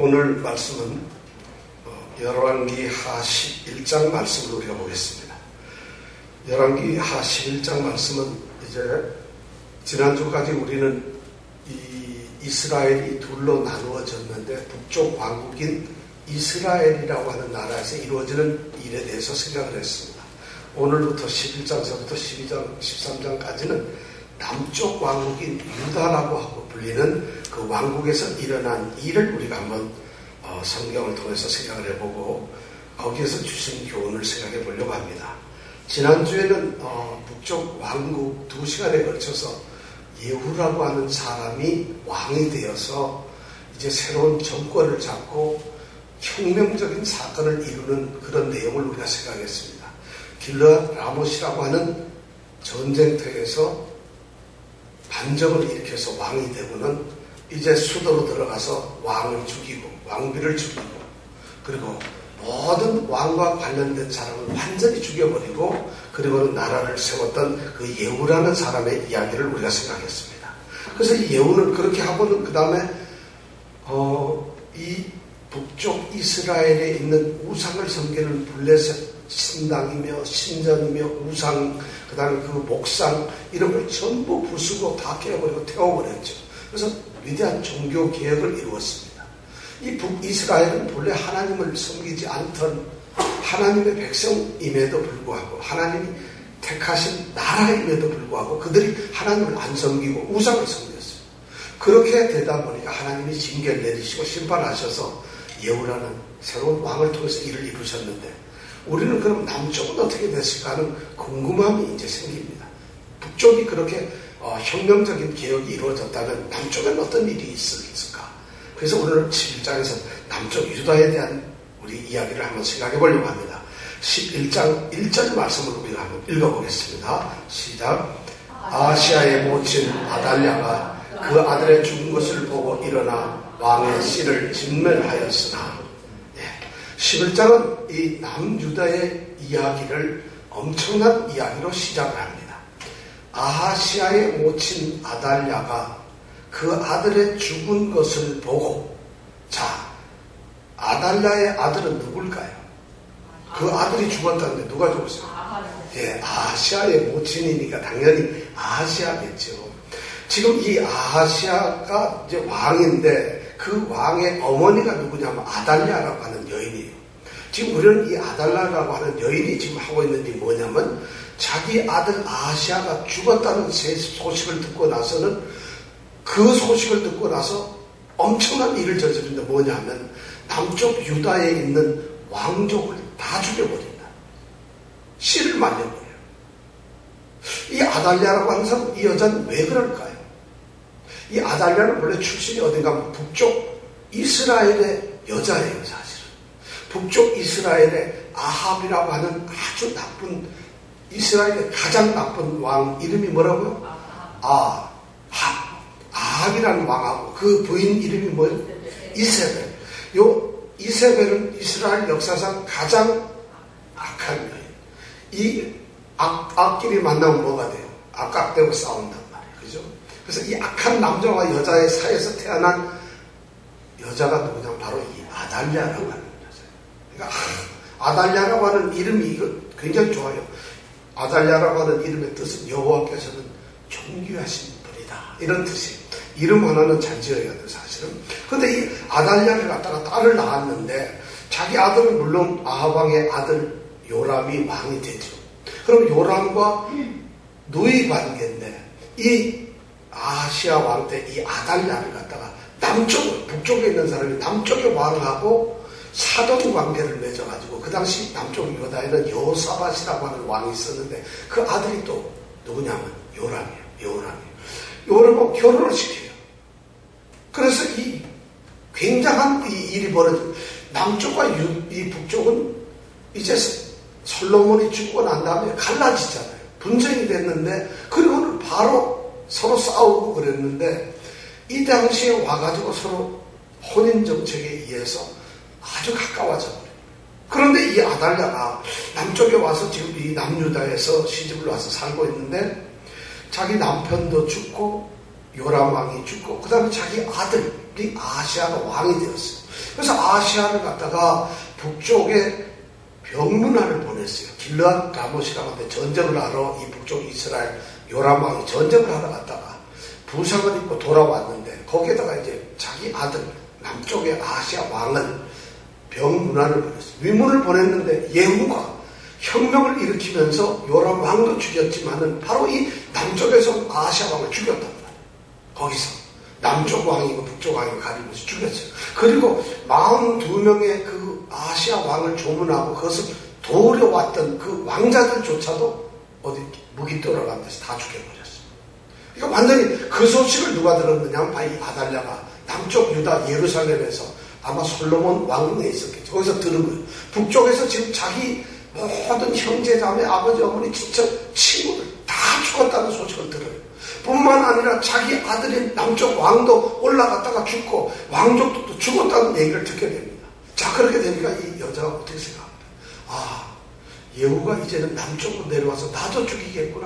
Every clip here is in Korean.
오늘 말씀은 열왕기 하 11장 말씀을 우리가 보겠습니다. 열왕기 하 11장 말씀은 이제 지난주까지 우리는 이 이스라엘이 둘로 나누어졌는데 북쪽 왕국인 이스라엘이라고 하는 나라에서 이루어지는 일에 대해서 생각을 했습니다. 오늘부터 11장서부터 12장, 13장까지는 남쪽 왕국인 유다라고 하고 불리는 그 왕국에서 일어난 일을 우리가 한번 성경을 통해서 생각을 해보고 거기에서 주신 교훈을 생각해 보려고 합니다. 지난주에는 북쪽 왕국 2시간에 걸쳐서 예후라고 하는 사람이 왕이 되어서 이제 새로운 정권을 잡고 혁명적인 사건을 이루는 그런 내용을 우리가 생각했습니다. 길르앗 라못이라고 하는 전쟁터에서 반정을 일으켜서 왕이 되고는 이제 수도로 들어가서 왕을 죽이고 왕비를 죽이고 그리고 모든 왕과 관련된 사람을 완전히 죽여버리고 그리고는 나라를 세웠던 그 예후라는 사람의 이야기를 우리가 생각했습니다. 그래서 이 예후는 그렇게 하고는 그 다음에 이 북쪽 이스라엘에 있는 우상을 섬기는 블레셋 신당이며 신전이며 우상 그 다음에 그 목상 이런 걸 전부 부수고 다 깨어버리고 태워버렸죠. 그래서 위대한 종교 개혁을 이루었습니다. 이 북이스라엘은 본래 하나님을 섬기지 않던 하나님의 백성임에도 불구하고 하나님이 택하신 나라임에도 불구하고 그들이 하나님을 안 섬기고 우상을 섬겼어요. 그렇게 되다 보니까 하나님이 징계를 내리시고 심판하셔서 예후라는 새로운 왕을 통해서 일을 이루셨는데 우리는 그럼 남쪽은 어떻게 됐을까 하는 궁금함이 이제 생깁니다. 북쪽이 그렇게 혁명적인 개혁이 이루어졌다면 남쪽엔 어떤 일이 있을까? 그래서 오늘 11장에서 남쪽 유다에 대한 우리 이야기를 한번 생각해 보려고 합니다. 11장 1절 말씀을 우리가 한번 읽어보겠습니다. 시작. 아하시아의 모친 아달랴가 그 아들의 죽은 것을 보고 일어나 왕의 씨를 진멸하였으나 11장은 이 남유다의 이야기를 엄청난 이야기로 시작을 합니다. 아하시아의 모친 아달랴가 그 아들의 죽은 것을 보고 자, 아달랴의 아들은 누굴까요? 그 아들이 죽었다는데 누가 죽었어요? 아하시아의 모친이니까 당연히 아하시아겠죠. 지금 이 아하시아가 이제 왕인데 그 왕의 어머니가 누구냐면 아달랴라고 하는 여인이에요. 지금 우리는 이 아달랴라고 하는 여인이 지금 하고 있는 일이 뭐냐면 자기 아들 아하시아가 죽었다는 소식을 듣고 나서는 그 소식을 듣고 나서 엄청난 일을 저지른데 뭐냐면 남쪽 유다에 있는 왕족을 다 죽여버린다. 씨를 말려버려요. 이 아달랴라고 하는 사람, 이 여자는 왜 그럴까요? 이 아달랴는 원래 출신이 어딘가 하면 북쪽 이스라엘의 여자예요, 사실은. 북쪽 이스라엘의 아합이라고 하는 아주 나쁜, 이스라엘의 가장 나쁜 왕, 이름이 뭐라고요? 아합이라는 왕하고 그 부인 이름이 뭐예요? 이세벨. 요 이세벨은 이스라엘 역사상 가장 악한 여인. 이 악끼리 만나면 뭐가 돼요? 악각되고 싸운단 말이에요. 그죠? 그래서 이 악한 남자와 여자의 사이에서 태어난 여자가 누구냐? 바로 이 아달랴라고 하는 여자예요. 그러니까 아달랴라고 하는 이름이 이거 굉장히 좋아요. 아달랴라고 하는 이름의 뜻은 여호와께서는 존귀하신 분이다. 이런 뜻이에요. 이름 하나는 잘 지어야 돼요, 사실은. 근데 이 아달랴를 갖다가 딸을 낳았는데 자기 아들은 물론 아합왕의 아들 요람이 왕이 되죠. 그럼 요람과 누이 관계인데 이 아하시아 왕 때 이 아달랴를 갖다가 북쪽에 있는 사람이 남쪽의 왕하고 사돈 관계를 맺어가지고 그 당시 남쪽 유다에는 여호사밧이라고 하는 왕이 있었는데 그 아들이 또 누구냐면 요람이에요. 요람하고 결혼을 시켜요. 그래서 이 굉장한 이 일이 벌어지고 남쪽과 이 북쪽은 이제 솔로몬이 죽고 난 다음에 갈라지잖아요. 분쟁이 됐는데 그리고는 바로 서로 싸우고 그랬는데 이 당시에 와가지고 서로 혼인정책에 의해서 아주 가까워져 버려요. 그런데 이 아달랴가 남쪽에 와서 지금 이 남유다에서 시집을 와서 살고 있는데 자기 남편도 죽고 요람 왕이 죽고 그 다음에 자기 아들이 아시아가 왕이 되었어요. 그래서 아시아를 갖다가 북쪽에 병문안을 보냈어요. 길르앗 라못이라고 전쟁을 하러 이 북쪽 이스라엘 요람 왕이 전쟁을 하러 갔다가 부상을 입고 돌아왔는데 거기에다가 이제 자기 아들 남쪽의 아시아 왕은 병문안을 보냈어요. 위문을 보냈는데 예후가 혁명을 일으키면서 요람 왕도 죽였지만은 바로 이 남쪽에서 아시아 왕을 죽였단 말이에요. 거기서 남쪽 왕이고 북쪽 왕이고 가리면서 죽였어요. 그리고 42명의 그 아시아 왕을 조문하고 그것을 도우려왔던 그 왕자들조차도 어디 무기 돌아간 데서 다 죽여버렸어요. 그러니까 완전히 그 소식을 누가 들었느냐 하면 바로 이 아달랴가 남쪽 유다 예루살렘에서 아마 솔로몬 왕궁에 있었겠죠. 거기서 들은 거예요. 북쪽에서 지금 자기 모든 형제 자매 아버지 어머니 친척 친구들 다 죽었다는 소식을 들어요. 뿐만 아니라 자기 아들인 남쪽 왕도 올라갔다가 죽고 왕족도 또 죽었다는 얘기를 듣게 됩니다. 자, 그렇게 되니까 이 여자가 어떻게 생각합니까? 아, 예후가 이제는 남쪽으로 내려와서 나도 죽이겠구나.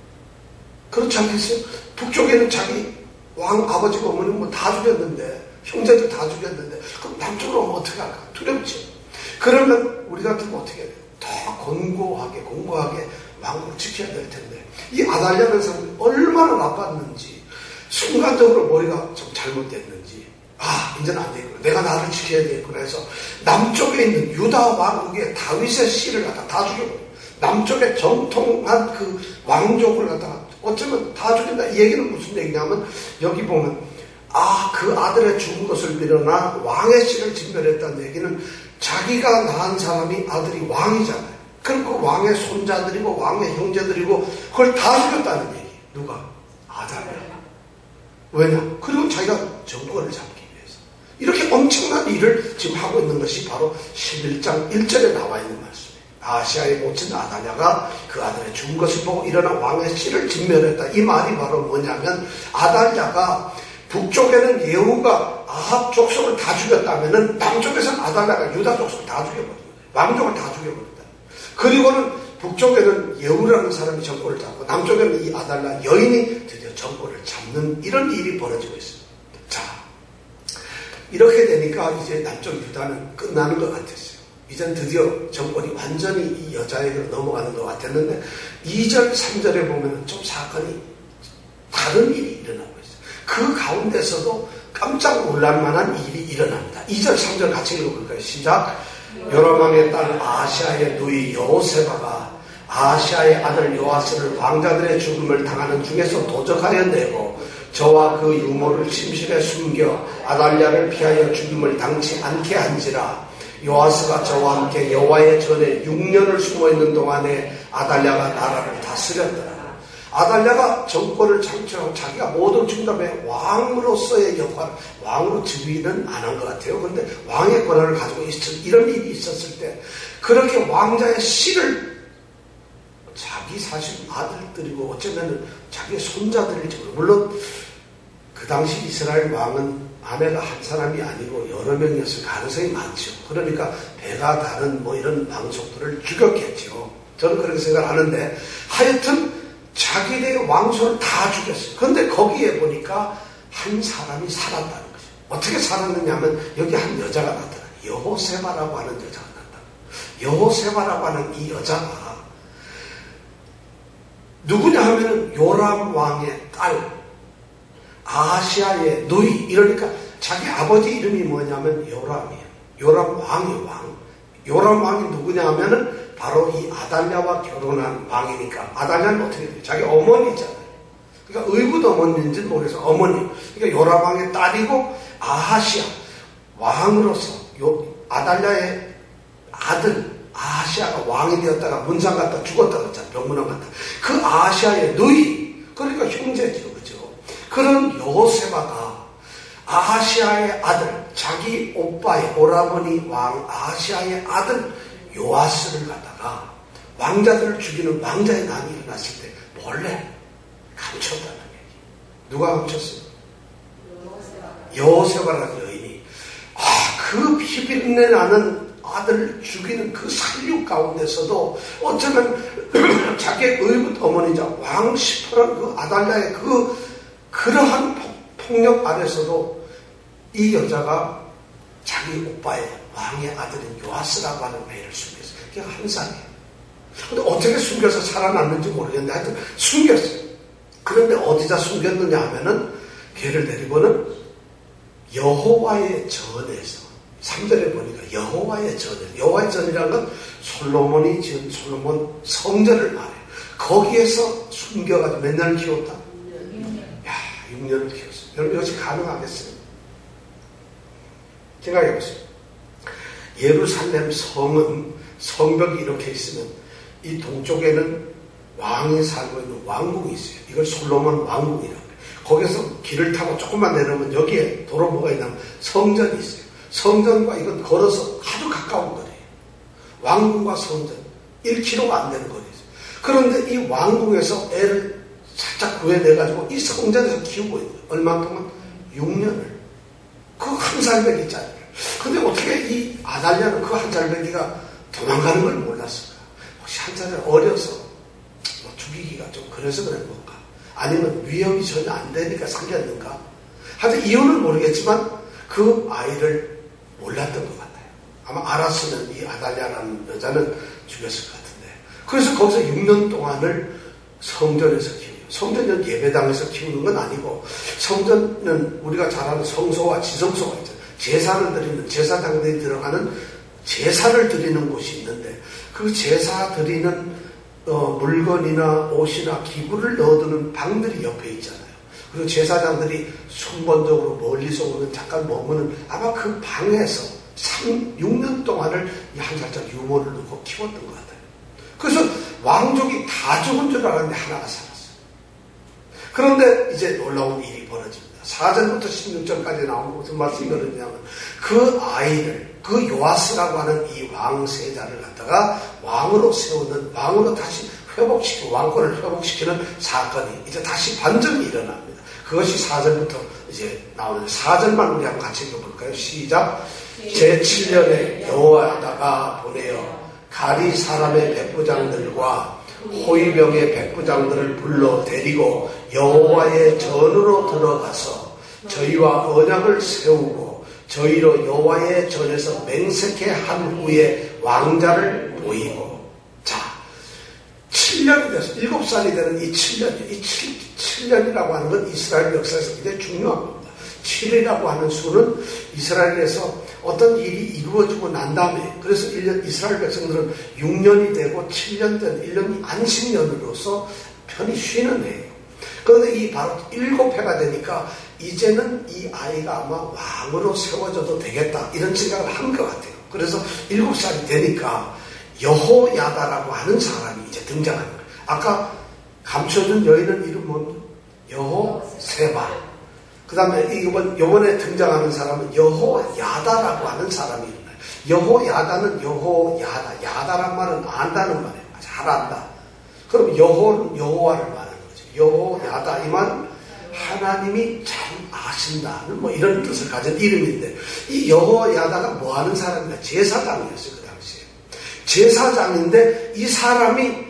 그렇지 않겠어요? 북쪽에는 자기 왕 아버지가 어머니 뭐 다 죽였는데 형제도 다 죽였는데 그럼 남쪽으로 오면 어떻게 할까? 두렵죠. 그러면 우리 같으면 어떻게 해야 돼요? 더 공고하게 왕국을 지켜야 될 텐데 이 아달랴라는 사람이 얼마나 나빴는지 순간적으로 머리가 좀 잘못됐는지 이제는 안 되겠구나. 내가 나를 지켜야 되겠구나 해서 남쪽에 있는 유다 왕국의 다윗의 씨를 갖다 다 죽여버려요. 남쪽의 정통한 그 왕족을 갖다가 어쩌면 다 죽인다. 이 얘기는 무슨 얘기냐면 여기 보면 그 아들의 죽은 것을 밀어나 왕의 씨를 진멸했다는 얘기는 자기가 낳은 사람이 아들이 왕이잖아요. 그럼 그 왕의 손자들이고 왕의 형제들이고 그걸 다 죽였다는 얘기. 누가? 아달랴. 왜냐? 그리고 자기가 정권을 잡기 위해서. 이렇게 엄청난 일을 지금 하고 있는 것이 바로 11장 1절에 나와 있는 말씀이에요. 아시아의 모친 아달랴가 그 아들의 죽은 것을 보고 일어나 왕의 씨를 진멸했다. 이 말이 바로 뭐냐면 아달랴가 북쪽에는 예후가 아합 족속을 다 죽였다면은 남쪽에서는 아달랴가 유다 족속을 다 죽여버립니다. 왕족을 다 죽여버린다. 그리고는 북쪽에는 예후라는 사람이 정권을 잡고 남쪽에는 이 아달랴 여인이 드디어 정권을 잡는 이런 일이 벌어지고 있습니다. 자, 이렇게 되니까 이제 남쪽 유다는 끝나는 것 같았어요. 이젠 드디어 정권이 완전히 이 여자에게로 넘어가는 것 같았는데 2절, 3절에 보면 좀 사건이 다른 일이 일어나고 있어요. 그 가운데서도 깜짝 놀랄만한 일이 일어납니다. 2절, 3절 같이 읽어볼까요? 시작. 요람 왕의 딸 아시아의 누이 여호세바가 아시아의 아들 요아스를 왕자들의 죽음을 당하는 중에서 도적하여 내고 저와 그 유모를 침실에 숨겨 아달랴를 피하여 죽임을 당치 않게 한지라. 요아스가 저와 함께 여호와의 전에 6년을 숨어있는 동안에 아달랴가 나라를 다스렸더라. 아달랴가 정권을 창출하고 자기가 모든 중담의 왕으로서의 역할, 왕으로 즉위는 안 한 것 같아요. 그런데 왕의 권한을 가지고 이런 일이 있었을 때 그렇게 왕자의 씨를 자기 사실 아들들이고 어쩌면 자기의 손자들일지 모르고 물론 그 당시 이스라엘 왕은 아내가 한 사람이 아니고 여러 명이었을 가능성이 많죠. 그러니까 배가 다른 뭐 이런 왕족들을 죽였겠죠. 저는 그렇게 생각하는데 하여튼 자기들의 왕손을 다 죽였어요. 그런데 거기에 보니까 한 사람이 살았다는 거죠. 어떻게 살았느냐 하면 여기 한 여자가 나타나요. 여호세바라고 하는 여자가 나타나요. 여호세바라고 하는 이 여자가 누구냐 하면은 요람 왕의 딸 아시아의 누이. 이러니까 자기 아버지 이름이 뭐냐면 요람이에요. 요람 왕이 왕. 요람 왕이 누구냐 하면은 바로 이 아달랴와 결혼한 왕이니까 아달랴는 어떻게 돼요? 자기 어머니잖아요. 그러니까 의붓 어머니인지는 모르겠어요. 어머니. 그러니까 요람 왕의 딸이고 아하시아 왕으로서 아달랴의 아들 아하시아가 왕이 되었다가 문상 갔다 죽었다 그랬잖아요. 병문안 갔다. 그 아하시아의 누이. 그러니까 형제죠. 그죠? 그런 여호세바가 아하시아의 아들 자기 오빠의 오라버니 왕 아하시아의 아들 요아스를 갖다가 왕자들을 죽이는 왕자의 난이 일어났을 때 몰래 감췄다는 얘기. 누가 감췄어요? 여호세바라는 여인이 그 피비린내 나는 아들을 죽이는 그 살육 가운데서도 어쩌면 자기의 의붓 어머니자 왕 시퍼란 그 아달랴의 그 그러한 폭력 아래서도 이 여자가 자기 오빠의 왕의 아들인 요아스라고 하는 아이를 숨겼어요. 그게 한 살이에요. 근데 어떻게 숨겨서 살아났는지 모르겠는데 하여튼 숨겼어요. 그런데 어디다 숨겼느냐 하면은 걔를 데리고는 여호와의 전에서 3절에 보니까 여호와의 전이라는 건 솔로몬이 지은 솔로몬 성전을 말해요. 거기에서 숨겨가지고 몇 년을 키웠다? 6년을 키웠어요. 여러분 이것이 가능하겠어요? 생각해보세요. 예루살렘 성은 성벽이 이렇게 있으면 이 동쪽에는 왕이 살고 있는 왕궁이 있어요. 이걸 솔로몬 왕궁이라고 해요. 거기서 길을 타고 조금만 내려오면 여기에 도로 뭐가 있냐면 성전이 있어요. 성전과 이건 걸어서 아주 가까운 거리예요. 왕궁과 성전 1km가 안 되는 거리예요. 그런데 이 왕궁에서 애를 살짝 구해내가지고 이 성전에서 키우고 있어요. 얼마 동안? 6년을. 그 한 살배기짜리. 근데 어떻게 이 아달랴는 그 한 살배기가 도망가는 걸 몰랐을까? 혹시 한 살을 어려서 뭐 죽이기가 좀 그래서 그런 건가? 아니면 위험이 전혀 안 되니까 살렸는가? 하여튼 이유는 모르겠지만 그 아이를 몰랐던 것 같아요. 아마 알았으면 이 아달랴라는 여자는 죽였을 것 같은데. 그래서 거기서 6년 동안을 성전에서 키워요. 성전은 예배당에서 키우는 건 아니고 성전은 우리가 잘 아는 성소와 지성소가 있잖아요. 제사를 드리는 제사장들이 들어가는 제사를 드리는 곳이 있는데 그 제사 드리는 물건이나 옷이나 기구를 넣어두는 방들이 옆에 있잖아요. 그리고 제사장들이 순번적으로 멀리서 오면 잠깐 머무는 아마 그 방에서 6년 동안을 이 한 살짜리 유모를 넣고 키웠던 것 같아요. 그래서 왕족이 다 죽은 줄 알았는데 하나가 살았어요. 그런데 이제 놀라운 일이 벌어집니다. 4절부터 16절까지 나오는 무슨 말씀이 그러냐면 그 아이를 그 요아스라고 하는 이 왕세자를 갖다가 왕으로 세우는 왕으로 다시 회복시키고 왕권을 회복시키는 사건이 이제 다시 반전이 일어납니다. 그것이 4절부터 이제 나오는데 4절만 우리 한번 같이 읽어볼까요? 시작. 제7년에 여호와다가 보내어 가리 사람의 백부장들과 호위병의 백부장들을 불러 데리고 여호와의 전으로 들어가서 저희와 언약을 세우고 저희로 여호와의 전에서 맹세케 한 후에 왕자를 보이고. 자, 7년이 돼서 7살이 되는 이 7년, 이 7년이라고 하는 건 이스라엘 역사에서 굉장히 중요한 겁니다. 7이라고 하는 수는 이스라엘에서 어떤 일이 이루어지고 난 다음에 그래서 이스라엘 백성들은 6년이 되고 7년 된 1년이 안식년으로서 편히 쉬는 해예요. 그런데 이 바로 7해가 되니까 이제는 이 아이가 아마 왕으로 세워져도 되겠다 이런 생각을 한 것 같아요. 그래서 7살이 되니까 여호야다라고 하는 사람이 이제 등장하는 거예요. 아까 감춰준 여인은 이름 뭐죠? 여호세바. 그 다음에 이번에 등장하는 사람은 여호야다라고 하는 사람이 있나요? 여호야다는 여호야다. 야다란 말은 안다는 말이에요. 잘 안다. 그럼 여호는 여호와를 말하는 거죠. 여호야다. 이 말은 하나님이 잘 아신다는 뭐 이런 뜻을 가진 이름인데 이 여호야다가 뭐 하는 사람이냐? 제사장이었어요. 그 당시에. 제사장인데 이 사람이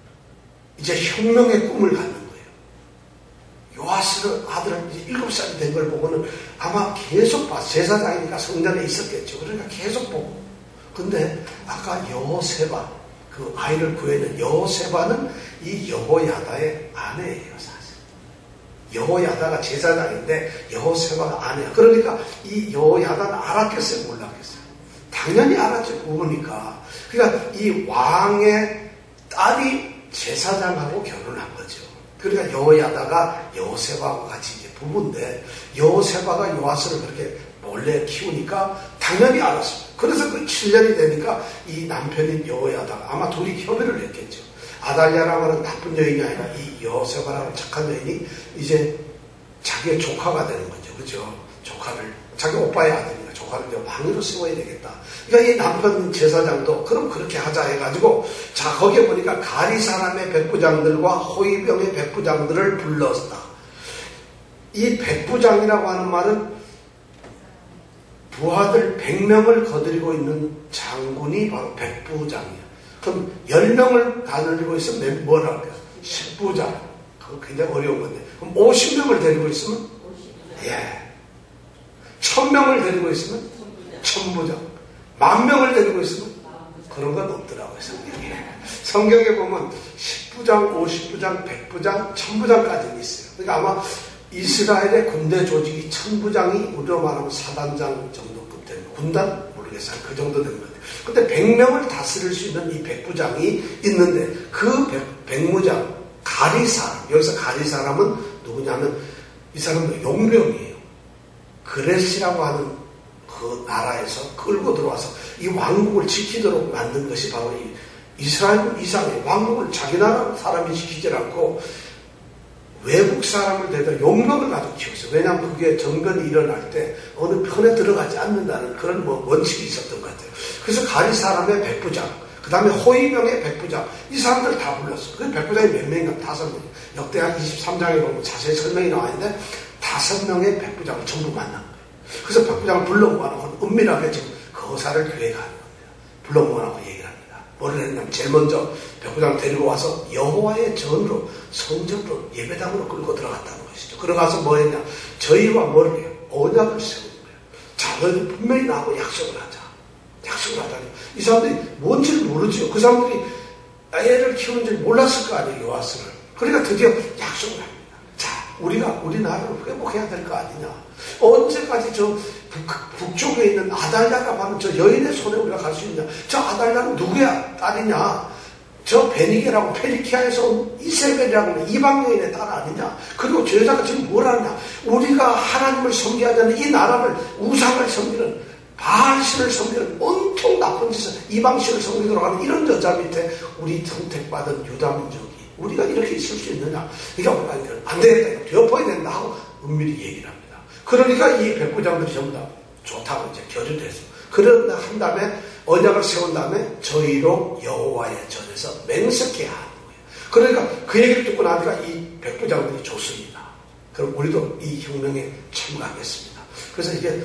이제 혁명의 꿈을 갖는 거예요. 요아스를 아들을 이제 7살이 된 걸 보고는 아마 계속 봤어요. 제사장이니까 성전에 있었겠죠. 그러니까 계속 보고. 근데 아까 여호세바, 그 아이를 구해낸 여호세바는 이 여호야다의 아내예요, 사실. 여호야다가 제사장인데 여호세바가 아내야. 그러니까 이 여호야다는 알았겠어요, 몰랐겠어요? 당연히 알았죠, 부부니까. 그러니까 이 왕의 딸이 제사장하고 결혼한 거죠. 그러니까 여호야다가 여호세바와 같이 이제 부부인데 여호세바가 요아스를 그렇게 몰래 키우니까 당연히 알았습니다. 그래서 그 7년이 되니까 이 남편인 여호야다가 아마 둘이 협의를 했겠죠. 아달랴라고 하는 나쁜 여인이 아니라 이 여호세바라는 착한 여인이 이제 자기의 조카가 되는 거죠. 그죠? 조카를 자기 오빠의 아들이니까 조카를 이제 왕으로 세워야 되겠다. 그러니까 이 남편 제사장도 그럼 그렇게 하자 해가지고 자 거기에 보니까 가리 사람의 백부장들과 호위병의 백부장들을 불렀다. 이 백부장이라고 하는 말은 부하들 100명을 거느리고 있는 장군이 바로 백부장이야. 그럼 10명을 거느리고 있으면 뭐라고 해요? 10부장. 그거 굉장히 어려운 건데 그럼 50명을 데리고 있으면? 예. 1000명을 데리고 있으면? 1000부장. 10,000명을 데리고 있으면? 그런 건 없더라고요, 성경에. 성경에 보면 10부장, 50부장, 100부장, 1000부장까지는 있어요. 그러니까 아마 이스라엘의 군대 조직이 1000부장이 우리로 말하면 사단장 정도급 되는 군단? 모르겠어요. 그 정도 되는 것 같아요. 근데 100명을 다스릴 수 있는 이 100부장이 있는데 그 100무장, 가리사람, 여기서 가리사람은 누구냐면 이 사람은 용병이에요. 그렛이라고 하는 그 나라에서 끌고 들어와서 이 왕국을 지키도록 만든 것이 바로 이 이스라엘 이상의 왕국을 자기 나라 사람이 지키지 않고 외국 사람을 대다 용병을 가지고 키웠어요. 왜냐하면 그게 정변이 일어날 때 어느 편에 들어가지 않는다는 그런 원칙이 있었던 것 같아요. 그래서 가리 사람의 백부장, 그 다음에 호위병의 백부장, 이 사람들 다 불렀어요. 그 백부장이 몇 명인가? 5명. 역대하 23장에 보면 자세히 설명이 나와 있는데 5명의 백부장을 전부 만난 거예요. 그래서 백부장을 불러모아놓고 은밀하게 지금 거사를 계획하는 겁니다. 불러모아놓고 얘기를 합니다. 뭐를 했냐면 제일 먼저 백부장을 데리고 와서 여호와의 전으로 성전으로 예배당으로 끌고 들어갔다는 것이죠. 들어가서 뭐 했냐? 저희와 뭐를 해요? 언약을 세우는 거예요. 자, 너희들 분명히 나하고 약속을 하자. 약속을 하자니. 이 사람들이 뭔지를 모르죠. 그 사람들이 애를 키우는지 몰랐을 거 아니에요, 요아스를. 그러니까 드디어 약속을 합니다. 자, 우리가 우리나라를 회복해야 될 거 아니냐. 언제까지 저 북쪽에 있는 아달랴가 바로 저 여인의 손에 우리가 갈 수 있냐. 저 아달랴는 누구야? 딸이냐? 저 베니게라고 페리키아에서 온 이세벨이라고 하는 이방 여인의 딸 아니냐? 그리고 저 여자가 지금 뭘 하냐? 우리가 하나님을 섬겨야 되는 이 나라를 우상을 섬기는 바알신을 섬기는 온통 나쁜 짓을 이방신을 섬기도록 하는 이런 여자 밑에 우리 선택받은 유다민족이 우리가 이렇게 있을 수 있느냐? 그러니까 우리가 안 되겠다. 덮어야 된다 하고 은밀히 얘기를 합니다. 그러니까 이 백부장들이 전부 다 좋다고 이제 교류돼서 그런 한 다음에 언약을 세운 다음에 저희로 여호와의 전에서 맹세케 하는 거예요. 그러니까 그 얘기를 듣고 나니까 이 백부장들이 좋습니다. 그럼 우리도 이 혁명에 참가하겠습니다. 그래서 이게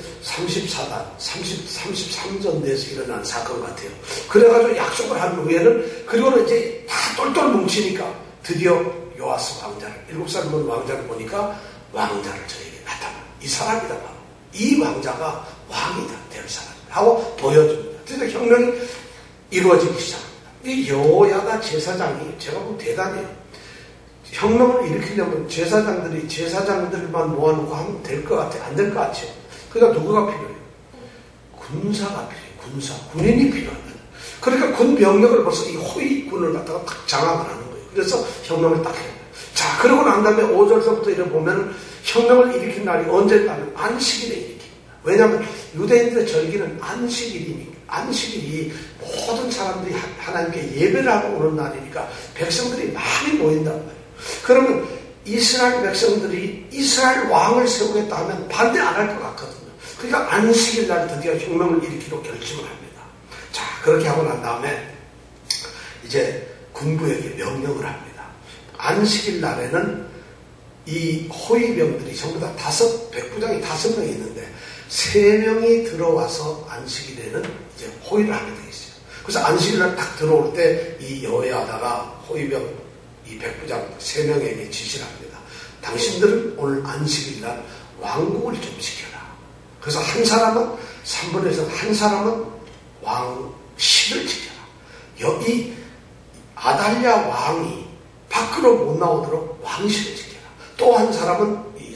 33전 내에서 일어난 사건 같아요. 그래가지고 약속을 한 후에는 그리고는 이제 다 똘똘 뭉치니까 드디어 요아스 왕자를 7살 먹은 왕자를 보니까 왕자를 저에게 나타나. 이 사람이다 바로. 이 왕자가 왕이다 될 사람이다 하고 보여줍니다. 그래서 혁명이 이루어지기 시작합니다. 이 여호야다 제사장이 제가 보면 대단해요. 혁명을 일으키려면 제사장들만 모아놓고 하면 될 것 같아요. 안 될 것 같아요. 그러니까 누구가 필요해요? 군사가 필요해요. 군인이 필요합니다. 그러니까 군 병력을 벌써 이 호위군을 갖다가 딱 장악을 하는 거예요. 그래서 혁명을 딱 해요. 자, 그러고 난 다음에 5절서부터 이렇게 보면은 혁명을 일으킨 날이 언제냐면 안식일에 일으킵니다. 왜냐하면 유대인들의 절기는 안식일이니까. 안식일이 모든 사람들이 하나님께 예배를 하고 오는 날이니까 백성들이 많이 모인단 말이에요. 그러면 이스라엘 백성들이 이스라엘 왕을 세우겠다 하면 반대 안 할 것 같거든요. 그러니까 안식일 날 드디어 혁명을 일으키로 결심을 합니다. 자, 그렇게 하고 난 다음에 이제 군부에게 명령을 합니다. 안식일 날에는 이 호위병들이 전부 다 백부장이 5명이 있는데 3명이 들어와서 안식일에는 이제 호위를 하게 되어 있어요. 그래서 안식일날 딱 들어올 때 이 여호야다가 호위병 이 백부장 3명에게 지시를 합니다. 당신들은 오늘 안식일날 왕국을 좀 지켜라. 그래서 한 사람은 3번에서 한 사람은 왕실을 지켜라. 여기 아달랴 왕이 밖으로 못 나오도록 왕실을 지켜라. 또 한 사람은 이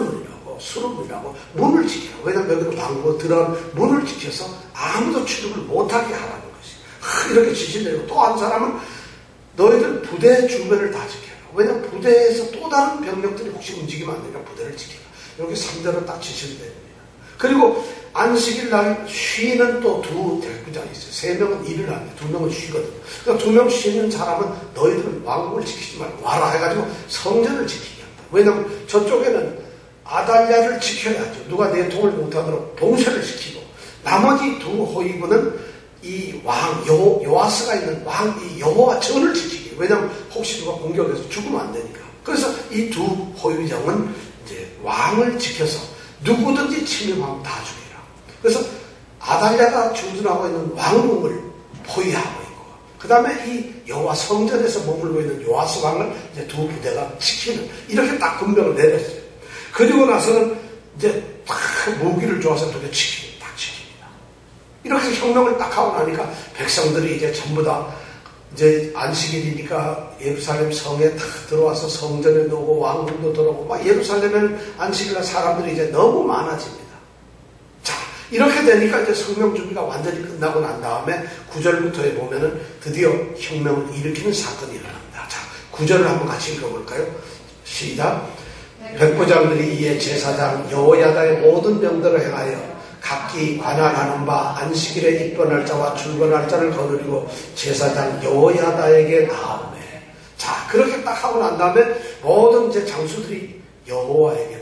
수르문이라고 문을 지켜라. 왜냐하면 여기는 왕국 들어간 문을 지켜서 아무도 출입을 못하게 하라는 것이. 이렇게 지시를 내리고 또 한 사람은 너희들 부대 주변을 다 지켜라. 왜냐하면 부대에서 또 다른 병력들이 혹시 움직이면 안 되니까 부대를 지켜라. 이렇게 3대로 딱 지시를 내립니다. 그리고 안식일 날 쉬는 또 2 백부장이 있어요. 3명은 일을 하는데 2명은 쉬거든요. 그러니까 2명 쉬는 사람은 너희들은 왕국을 지키지 말고 와라 해가지고 성전을 지키게 한다. 왜냐하면 저쪽에는 아달랴를 지켜야죠. 누가 내통을 못하도록 봉쇄를 시키고 나머지 2 호위군은 이 왕, 요아스가 있는 왕, 이 여호와 전을 지키기. 왜냐하면 혹시 누가 공격해서 죽으면 안 되니까. 그래서 이 2 호위병은 이제 왕을 지켜서 누구든지 침입하면 다 죽이라. 그래서 아달랴가 주둔하고 있는 왕궁을 포위하고 있고, 그 그 다음에 이 여호와 성전에서 머물고 있는 요아스 왕을 이제 두 부대가 지키는, 이렇게 딱 군병을 내렸어요. 그리고 나서는 이제 딱 무기를 주어서 그렇게 딱 지킵니다. 이렇게 해서 혁명을 딱 하고 나니까 백성들이 이제 전부 다 이제 안식일이니까 예루살렘 성에 딱 들어와서 성전에 놓고 왕궁도 들어오고 막 예루살렘은 안식일날 사람들이 이제 너무 많아집니다. 자, 이렇게 되니까 이제 성명 준비가 완전히 끝나고 난 다음에 9절부터에 보면은 드디어 혁명을 일으키는 사건이 일어납니다. 자, 9절을 한번 같이 읽어볼까요? 시작. 백부장들이 이에 제사장 여호야다의 모든 병들을 행하여 각기 관할하는 바 안식일에 입번할 자와 출근할 자를 거느리고 제사장 여호야다에게 나오매. 자, 그렇게 딱 하고 난 다음에 모든 제 장수들이 여호야다에게로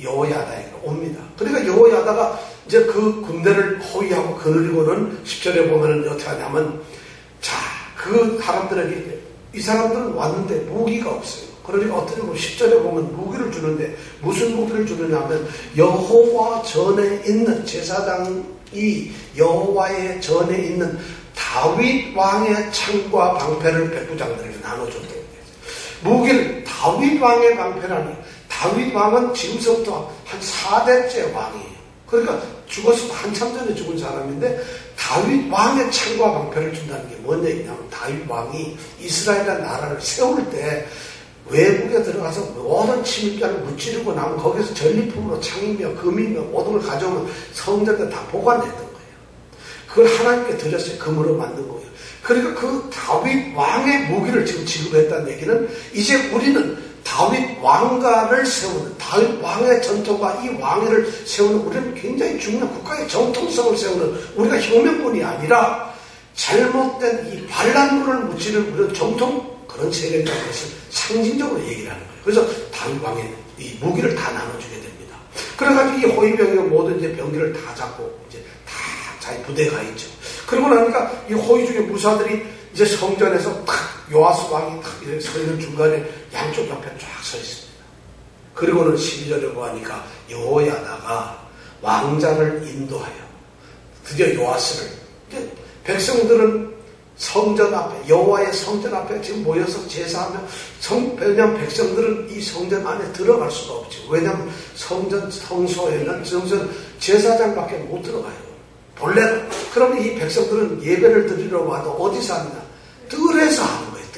옵니다. 그러니까 여호야다가 이제 그 군대를 호위하고 거느리고는 10절에 보면은 어떻게 하냐면, 자, 그 사람들에게, 이 사람들은 왔는데 무기가 없어요. 그러니까 어떤 뭐 10절에 보면 무기를 주는데 무슨 무기를 주느냐 하면 여호와 전에 있는, 제사장이 여호와의 전에 있는 다윗 왕의 창과 방패를 백부장들에게 나눠줬대요. 무기를 다윗 왕의 방패라니, 다윗 왕은 지금서부터 한 4대째 왕이에요. 그러니까 죽어서 한참 전에 죽은 사람인데 다윗 왕의 창과 방패를 준다는 게 뭔 얘기냐면, 다윗 왕이 이스라엘이라는 나라를 세울 때 외국에 들어가서 모든 침입자를 무찌르고 나면 거기서 전리품으로 창이며 금이며 모든 걸 가져오면 성전에 다 보관했던 거예요. 그걸 하나님께 드렸어요. 금으로 만든 거예요. 그러니까 그 다윗 왕의 무기를 지금 지급했다는 얘기는, 이제 우리는 다윗 왕가를 세우는, 다윗 왕의 전통과 이 왕위를 세우는, 우리는 굉장히 중요한 국가의 정통성을 세우는, 우리가 혁명군이 아니라 잘못된 이 반란군을 무찌르는 우리는 정통 그런 세력이라는 것을 상징적으로 얘기를 하는 거예요. 그래서 다윗 왕의 이 무기를 다 나눠주게 됩니다. 그래가지고 이 호위병이 모든 이제 병기를 다 잡고 이제 다 자기 부대가 있죠. 그러고 나니까 이 호위 중에 무사들이 이제 성전에서 탁 요아스 왕이 탁 이렇게 서 있는 중간에 양쪽 옆에 쫙 서 있습니다. 그리고는 12절에 보니까 여호야다가 왕자를 인도하여 드디어 요아스를, 이제 백성들은 성전 앞에, 여호와의 성전 앞에 지금 모여서 제사하며, 왜냐하면 백성들은 이 성전 안에 들어갈 수가 없죠. 왜냐하면 성전 성소에는 제사장밖에 못 들어가요. 본래는. 그러면 이 백성들은 예배를 드리러 와도 어디서 하느냐? 뜰에서 하는 거예요.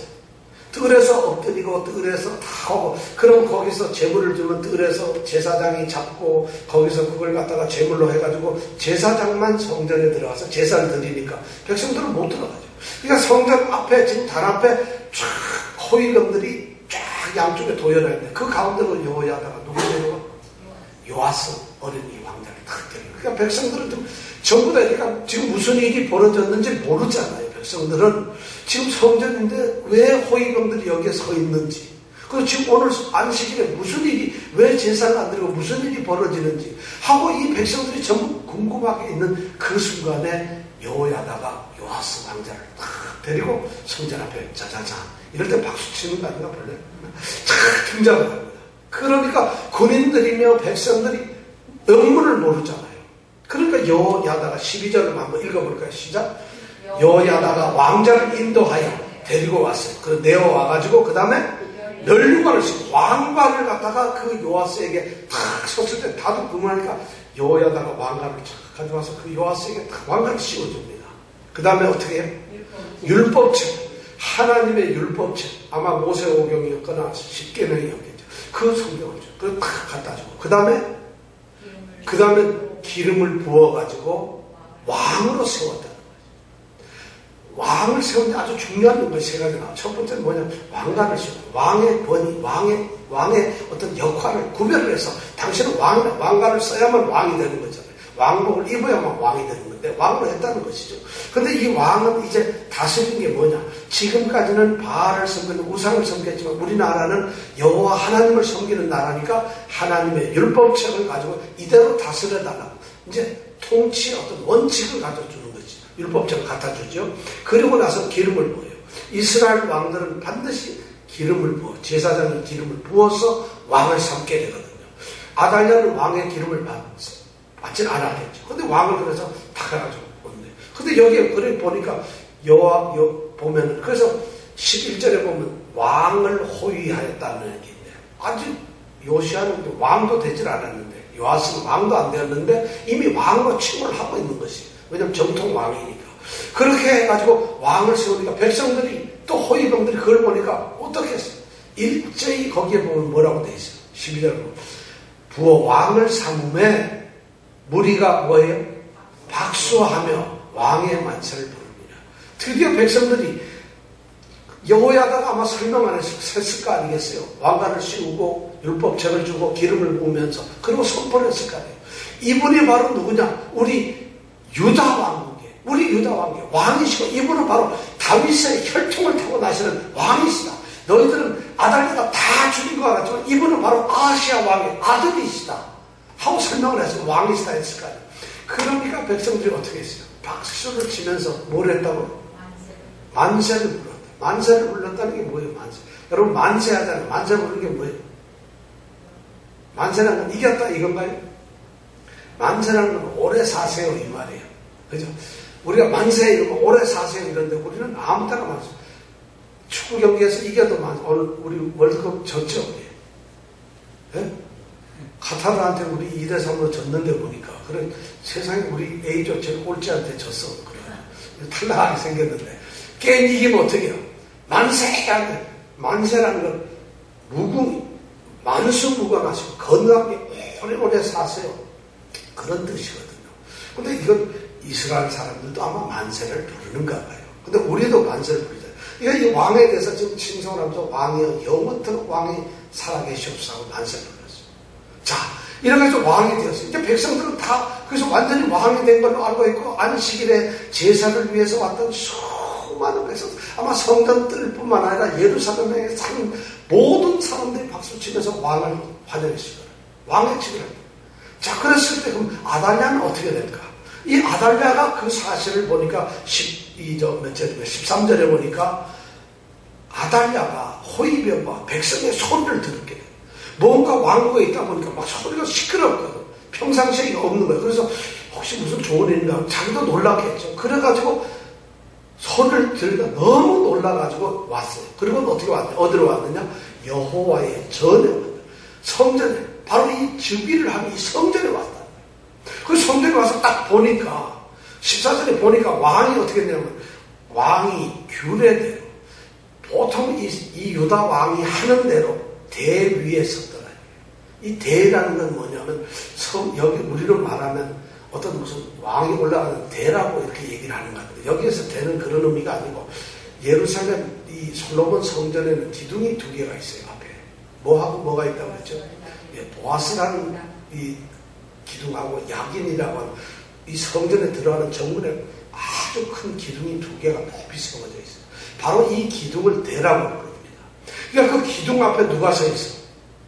뜰에서 엎드리고 뜰에서 다 하고, 그럼 거기서 제물을 주면 뜰에서 제사장이 잡고 거기서 그걸 갖다가 제물로 해가지고 제사장만 성전에 들어가서 제사를 드리니까 백성들은 못 들어가죠. 그러니까 성전 앞에, 지금 단 앞에 쫙 호위병들이 쫙 양쪽에 도열해 있는데 그 가운데로 여호야다가 누구 데려가? 요아스 어린이 왕자를 탁 데리고. 그러니까 백성들은 좀 전부 다, 그러니까 지금 무슨 일이 벌어졌는지 모르잖아요. 백성들은 지금 성전인데 왜 호위병들이 여기에 서 있는지, 그리고 지금 오늘 안식일에 무슨 일이, 왜 제사를 안 드리고 무슨 일이 벌어지는지 하고 이 백성들이 전부 궁금하게 있는 그 순간에 여호야다가 요아스 왕자를 딱 데리고 성전 앞에 자자자, 이럴 때 박수 치는 거 아닌가 볼래? 탁 등장을 합니다. 그러니까 군인들이며 백성들이 영문을 모르잖아요. 그러니까 여호야다가 12절을 한번 읽어볼까요? 시작. 여호야다가 왕자를 인도하여 데리고 왔어요. 그래서 내어와가지고 그 다음에 멸류관을 씌워, 왕관을 갖다가 그 요아스에게 탁 섰을 때 다들 그만하니까 여호야다가 왕관을 탁 가져와서 그 요아스에게 탁 왕관을 씌워줍니다. 그 다음에 어떻게 해요? 율법책, 하나님의 율법책, 아마 모세오경이었거나 십계명이었겠죠. 그 성경을 줘. 그걸 탁 갖다 주고 그 다음에 기름을 부어가지고 왕으로 세웠다. 왕을 세우는데 아주 중요한 것이 세 가지가 나와요. 첫 번째는 뭐냐면 왕관을 씌우는, 왕의 권위, 왕의 어떤 역할을 구별을 해서, 당신은 왕관을 써야만 왕이 되는 거잖아요. 왕복을 입어야만 왕이 되는 건데 왕으로 했다는 것이죠. 그런데 이 왕은 이제 다스리는 게 뭐냐? 지금까지는 바알을 섬기는, 우상을 섬겼지만 우리나라는 여호와 하나님을 섬기는 나라니까 하나님의 율법책을 가지고 이대로 다스려달라고 이제 통치의 어떤 원칙을 가져주는 거지. 율법책을 갖다 주죠. 그리고 나서 기름을 부어요. 이스라엘 왕들은 반드시 기름을 부어, 제사장이 기름을 부어서 왕을 삼게 되거든요. 아달랴는 왕의 기름을 받진 않았겠죠. 근데 왕을 그래서 다 가가지고 오는데, 근데 여기에 그래 보니까 보면, 그래서 11절에 보면 왕을 호위하였다는 게 있네요. 아직 요시아는 왕도 되질 않았는데, 요아스는 왕도 안 되었는데, 이미 왕으로 칭을 하고 있는 것이. 왜냐면 정통 왕이니까. 그렇게 해가지고 왕을 세우니까 백성들이 또 호위병들이 그걸 보니까 어떻게 했어요? 일제히 거기에 보면 뭐라고 돼 있어요? 12절 보면. 부어 왕을 삼음에 무리가 뭐예요? 박수하며 왕의 만세를 부릅니다. 드디어 백성들이 여호야다가 아마 설명 안 했을 거 아니겠어요? 왕관을 씌우고 율법책을 주고 기름을 부으면서 그리고 선포를 했을 거 아니에요? 이분이 바로 누구냐? 우리 유다 왕국의 왕이시고 이분은 바로 다윗의 혈통을 타고 나시는 왕이시다. 너희들은 아달랴가 다 죽인 것 같지만 이분은 바로 아시아 왕의 아들이시다 하고 설명을 해서 왕이시다 했을 거 아니에요. 그러니까 백성들이 어떻게 했어요? 박수를 치면서 뭘 했다고? 만세를 불렀다. 만세를 불렀다는 게 뭐예요? 만세. 여러분 만세하잖아요. 만세 부르는 게 뭐예요? 만세라는 건 이겼다 이건가요? 만세라는 건 오래 사세요 이 말이에요. 그죠? 우리가 만세 이러면 오래 사세요 이런데 우리는 아무 때나 만세. 축구 경기에서 이겨도 오늘 우리 월드컵 졌죠? 예? 카타르한테 우리 2대3으로 졌는데 보니까 그래 세상에 우리 A조체 꼴찌한테 졌어. 그래. 탈락하게 생겼는데 게임 이기면 어떻게 해요? 만세라는 건 만수무강하시고 건강하게 오래오래 사세요. 그런 뜻이거든요. 근데 이건 이스라엘 사람들도 아마 만세를 부르는가 봐요. 근데 우리도 만세를 부르잖아요. 이 왕에 대해서 지금 칭송을 하면서 왕이여 영원토록 왕이 살아계시옵소서 하고 만세를 불렀어요. 자, 이렇게 해서 왕이 되었어요. 이제 백성들은 다 그래서 완전히 왕이 된 걸로 알고 있고 안식일에 제사를 위해서 왔던 수많은 백성 아마 성전 뜰 뿐만 아니라 예루살렘에 사는 모든 사람들이 박수치면서 왕을 환영했을 거예요. 왕의 칙을 합니다. 자, 그랬을 때 그럼 아달랴는 어떻게 될까? 이 아달랴가 그 사실을 보니까 13절에 보니까 아달랴가 호위병과 백성의 소리를 들었게 돼요. 뭔가 왕국에 있다 보니까 막 소리가 시끄럽거든. 평상시에 이거 없는 거예요. 그래서 혹시 무슨 좋은 일인가 자기도 놀랐겠죠. 그래가지고 소리를 들으니까 너무 놀라가지고 왔어요. 그리고 어떻게 왔냐? 어디로 왔느냐? 여호와의 전에 왔다. 성전에 바로 이 즉위를 하는 이 성전에 왔다. 그 성전에 와서 딱 보니까 14절에 보니까 왕이 어떻게 했냐면 왕이 규례대로 보통 이 유다 왕이 하는 대로 대 위에 섰더라. 이 대라는 건 뭐냐면 여기 우리로 말하면 어떤 무슨 왕이 올라가는 대라고 이렇게 얘기를 하는 것 같아요. 여기에서 대는 그런 의미가 아니고 예루살렘 이 솔로몬 성전에는 기둥이 2개가 있어요. 앞에 뭐하고 뭐가 있다고 했죠? 보아스라는 이 기둥하고 야긴이라고 하는 이 성전에 들어가는 정문에 아주 큰 기둥이 2개가 높이 세워져 있어요. 바로 이 기둥을 대라고 부릅니다. 그러니까 그 기둥 앞에 누가 서 있어?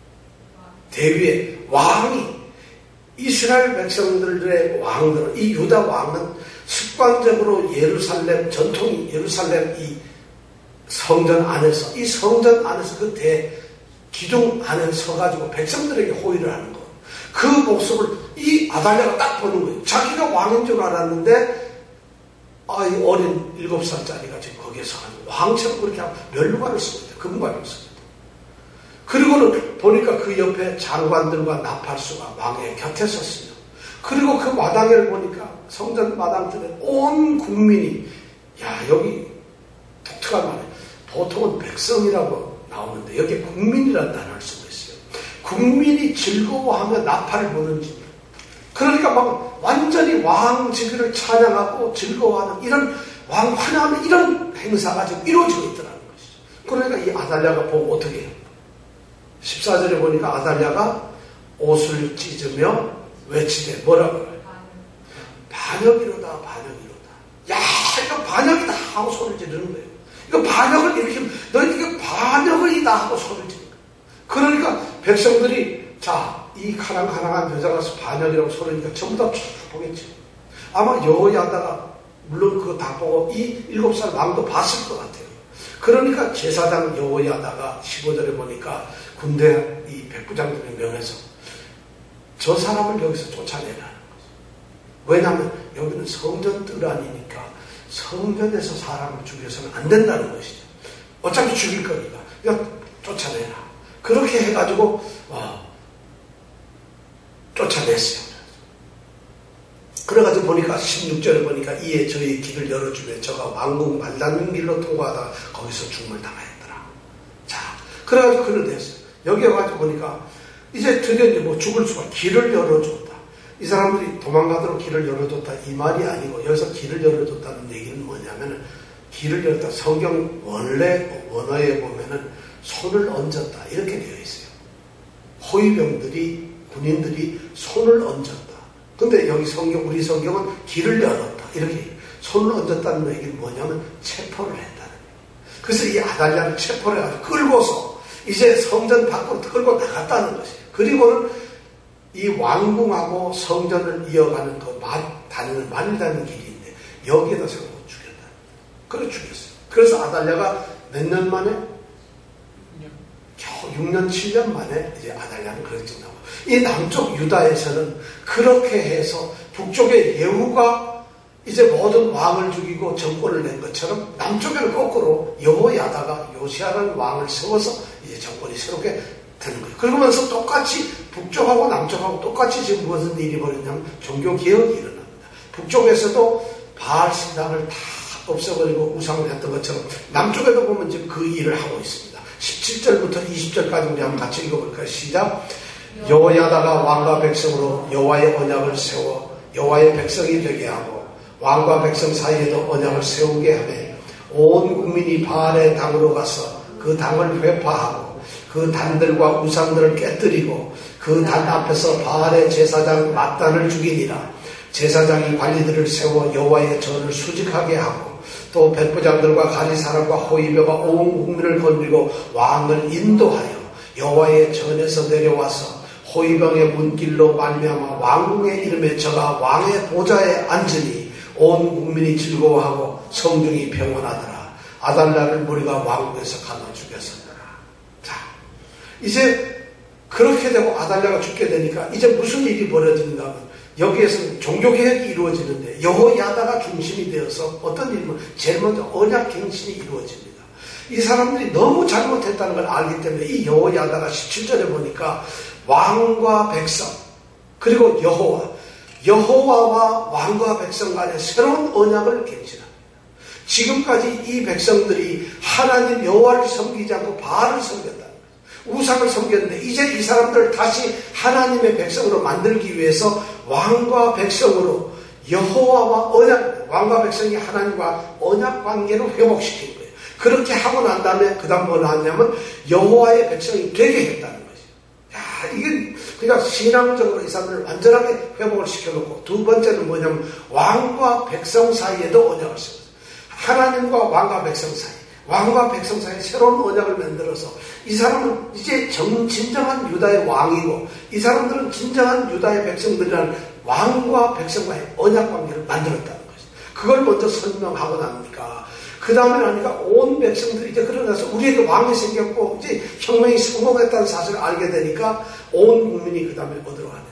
대위에 왕이 이스라엘 백성들의 왕들은 이 유다 왕은 습관적으로 예루살렘 전통이 예루살렘 이 성전 안에서 이 성전 안에서 그 기둥 안에 서가지고 백성들에게 호위를 하는 거. 그 모습을 이 아달랴가 딱 보는 거예요. 자기가 왕인 줄 알았는데 이 어린 7살짜리가 지금 거기에서 왕처럼 그렇게 하고 면류관을 쓰고 있다. 금관을 쓰고 있다. 그리고는 보니까 그 옆에 장관들과 나팔수가 왕의 곁에 섰어요. 그리고 그 마당을 보니까 성전 마당들에 온 국민이 여기 독특한 말이에요. 보통은 백성이라고 나오는데 여기에 국민이라는 단어를 쓰고 있어요. 국민이 즐거워하며 나팔을 부는지 그러니까 막 완전히 왕 즉위를 찬양하고 즐거워하는 이런 왕 환영하는 이런 행사가 지금 이루어지고 있더라는 것이죠. 그러니까 이 아달랴가 보고 어떻게 해요? 14절에 보니까 아달랴가 옷을 찢으며 외치되 뭐라고 해요? 반역이로다 반역이로다. 야 이거 반역이다 하고 소리를 지르는 거예요. 이거 반역을 일으키면 너희 이거 반역이다 하고 소리를 지르는 거예요. 그러니까 백성들이 이 가랑가랑한 여자가 반역이라고 소리니까 전부 다 보겠죠. 아마 여호야다가 물론 그거 다 보고 이 7살 왕도 봤을 것 같아요. 그러니까 제사장 여호야다가 15절에 보니까 군대 이 백부장들을 명해서 저 사람을 여기서 쫓아내라는 거죠. 왜냐하면 여기는 성전 뜰 아니니까 성전에서 사람을 죽여서는 안 된다는 것이죠. 어차피 죽일 거니까 이거 쫓아내라. 그렇게 해가지고 쫓아냈어요. 그래가지고 보니까 16절에 보니까 이에 저희 길을 열어주며 저가 왕궁 말라는 길로 통과하다가 거기서 죽음을 당하였더라. 자, 그래가지고 그러냈어요. 여기 와가지고 보니까 이제 드디어 이제 뭐 죽을 수가 길을 열어줬다. 이 사람들이 도망가도록 길을 열어줬다 이 말이 아니고 여기서 길을 열어줬다는 얘기는 뭐냐면은 길을 열었다. 성경 원어에 보면은 손을 얹었다 이렇게 되어 있어요. 호위병들이 군인들이 손을 얹었다. 근데 여기 우리 성경은 길을 열었다. 이렇게 손을 얹었다는 얘기는 뭐냐면 체포를 했다는 거예요. 그래서 이 아달랴를 체포를 해가지고 끌고서 이제 성전 밖으로 끌고 나갔다는 것이에요. 그리고는 이 왕궁하고 성전을 이어가는 말이 닿는 길인데 여기에다 세우고 죽였다. 그래 죽였어요. 그래서 아달랴가 몇 년 만에? 겨우 6년, 7년 만에 이제 아달랴는 그렇게 나오고 이 남쪽 유다에서는 그렇게 해서 북쪽의 예후가 이제 모든 왕을 죽이고 정권을 낸 것처럼 남쪽에는 거꾸로 여호야다가 요시야라는 왕을 세워서 이제 정권이 새롭게 되는 거예요. 그러면서 똑같이 북쪽하고 남쪽하고 똑같이 지금 무슨 일이 벌어졌냐면 종교개혁이 일어납니다. 북쪽에서도 바알 신당을 다 없애버리고 우상을 했던 것처럼 남쪽에도 보면 지금 그 일을 하고 있습니다. 17절부터 20절까지 우리 한번 같이 읽어볼까요? 시작. 여호야다가 왕과 백성으로 여호와의 언약을 세워 여호와의 백성이 되게 하고 왕과 백성 사이에도 언약을 세우게 하며 온 국민이 바알의 당으로 가서 그 당을 회파하고 그 단들과 우상들을 깨뜨리고 그 단 앞에서 바알의 제사장 맏단을 죽이니라. 제사장이 관리들을 세워 여호와의 전을 수직하게 하고 또 백부장들과 가리사람과 호위병과 온 국민을 건드리고 왕을 인도하여 여호와의 전에서 내려와서 호위병의 문길로 말미암아 왕궁의 이름에 저가 왕의 보좌에 앉으니 온 국민이 즐거워하고 성중이 평온하더라. 아달랴를 무리가 왕궁에서 가둬 죽였었더라. 자, 이제 그렇게 되고 아달랴가 죽게 되니까 이제 무슨 일이 벌어지는가 하면 여기에서는 종교개혁이 이루어지는데 여호야다가 중심이 되어서 어떤 일이면 제일 먼저 언약갱신이 이루어집니다. 이 사람들이 너무 잘못했다는 걸 알기 때문에 이 여호야다가 17절에 보니까 왕과 백성 그리고 여호와와 왕과 백성 간에 새로운 언약을 갱신합니다. 지금까지 이 백성들이 하나님 여호와를 섬기지 않고 바알을 섬겼다. 우상을 섬겼는데 이제 이 사람들을 다시 하나님의 백성으로 만들기 위해서 왕과 백성으로 여호와와 왕과 백성이 하나님과 언약 관계를 회복시킨 거예요. 그렇게 하고 난 다음에 그 다음 뭘 하냐면 여호와의 백성이 되게 했다는 거죠. 야, 이게 그러니까 신앙적으로 이 사람들을 완전하게 회복을 시켜놓고 두 번째는 뭐냐면 왕과 백성 사이에도 언약을 세웠어요. 하나님과 왕과 백성 사이 왕과 백성 사이에 새로운 언약을 만들어서 이 사람은 이제 진정한 유다의 왕이고 이 사람들은 진정한 유다의 백성들이라는 왕과 백성과의 언약 관계를 만들었다는 것이죠. 그걸 먼저 설명하고 나니까 그 다음에 나니까 온 백성들이 이제 그러면서 우리에게 왕이 생겼고 이제 혁명이 성공했다는 사실을 알게 되니까 온 국민이 그 다음에 어디로 가느냐?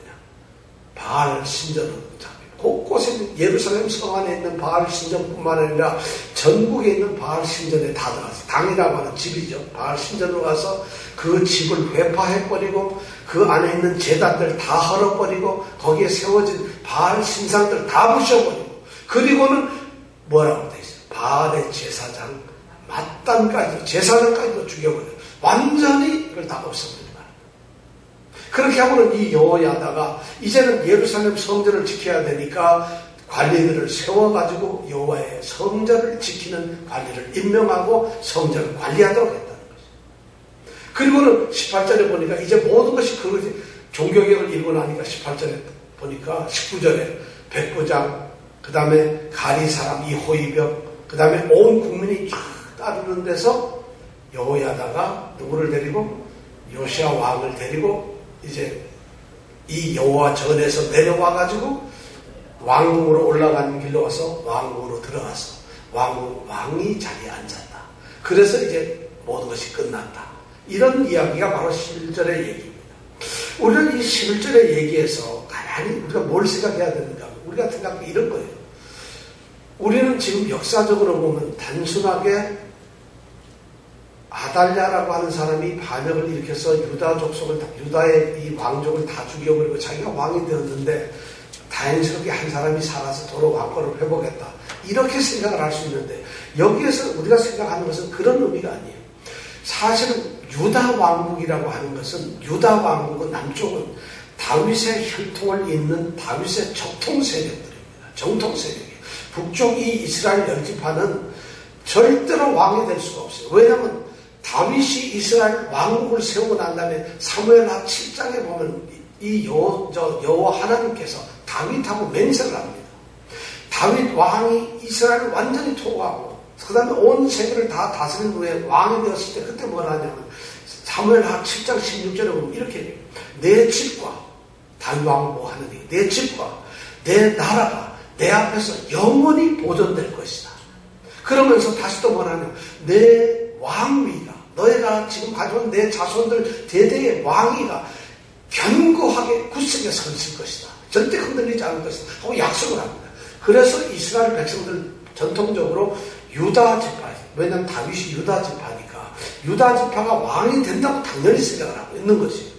바알 신전으로 잡히고 곳곳에 예루살렘 성 안에 있는 바알 신전뿐만 아니라 전국에 있는 바알 신전에 다 들어갔어요. 당이라고 하는 집이죠. 바알 신전으로 가서 그 집을 회파해버리고 그 안에 있는 제단들 다 헐어버리고 거기에 세워진 바알 신상들 다 부셔버리고 그리고는 뭐라고 돼 있어요? 바알의 제사장 맏단까지도 제사장까지도 죽여버려요. 완전히 이걸 다 없애버려요. 그렇게 하고는 이 여호야다가 이제는 예루살렘 성전을 지켜야 되니까 관리들을 세워가지고 여호와의 성전을 지키는 관리를 임명하고 성전을 관리하도록 했다는 거죠. 그리고는 18절에 보니까 이제 모든 것이 그것이 종교개혁을 이루고 나니까 18절에 보니까 19절에 백부장 그 다음에 가리사람 이 호위병 그 다음에 온 국민이 쫙 따르는 데서 여호야다가 누구를 데리고 요시야 왕을 데리고 이제 이 여호와 전에서 내려와가지고 왕궁으로 올라가는 길로 와서 왕궁으로 들어가서 왕이 자리에 앉았다. 그래서 이제 모든 것이 끝났다. 이런 이야기가 바로 11절의 얘기입니다. 우리는 이 11절의 얘기에서 가만히 우리가 뭘 생각해야 되는가? 우리가 생각하면 이런 거예요. 우리는 지금 역사적으로 보면 단순하게 아달랴라고 하는 사람이 반역을 일으켜서 유다 족속을, 유다의 이 왕족을 다 죽여버리고 자기가 왕이 되었는데 다행스럽게 한 사람이 살아서 도로 왕권을 회복했다. 이렇게 생각을 할 수 있는데 여기에서 우리가 생각하는 것은 그런 의미가 아니에요. 사실은 유다 왕국이라고 하는 것은 유다 왕국은 남쪽은 다윗의 혈통을 잇는 다윗의 적통 세력들입니다. 정통 세력이에요. 북쪽이 이스라엘 열지파는 절대로 왕이 될 수가 없어요. 왜냐하면 다윗이 이스라엘 왕국을 세우고 난 다음에 사무엘하 7장에 보면 이 여호와 하나님께서 다윗하고 맹세를 합니다. 다윗 왕이 이스라엘을 완전히 통과하고 그 다음에 온 세계를 다 다스린 후에 왕이 되었을 때 그때 뭘 하냐면 사무엘하 7장 16절에 보면 이렇게 해요. 내 집과 다윗 왕을 뭐 하는 얘기, 내 집과 내 나라가 내 앞에서 영원히 보존될 것이다. 그러면서 다시 또 뭐라냐면 내 왕위가 너희가 지금 가져온 내 자손들 대대의 왕위가 견고하게 굳세게 서 있을 것이다. 절대 흔들리지 않을 것이다. 하고 약속을 합니다. 그래서 이스라엘 백성들 전통적으로 유다 지파, 왜냐하면 다윗이 유다 지파니까 유다 지파가 왕이 된다고 당연히 생각을 하고 있는 것이에요.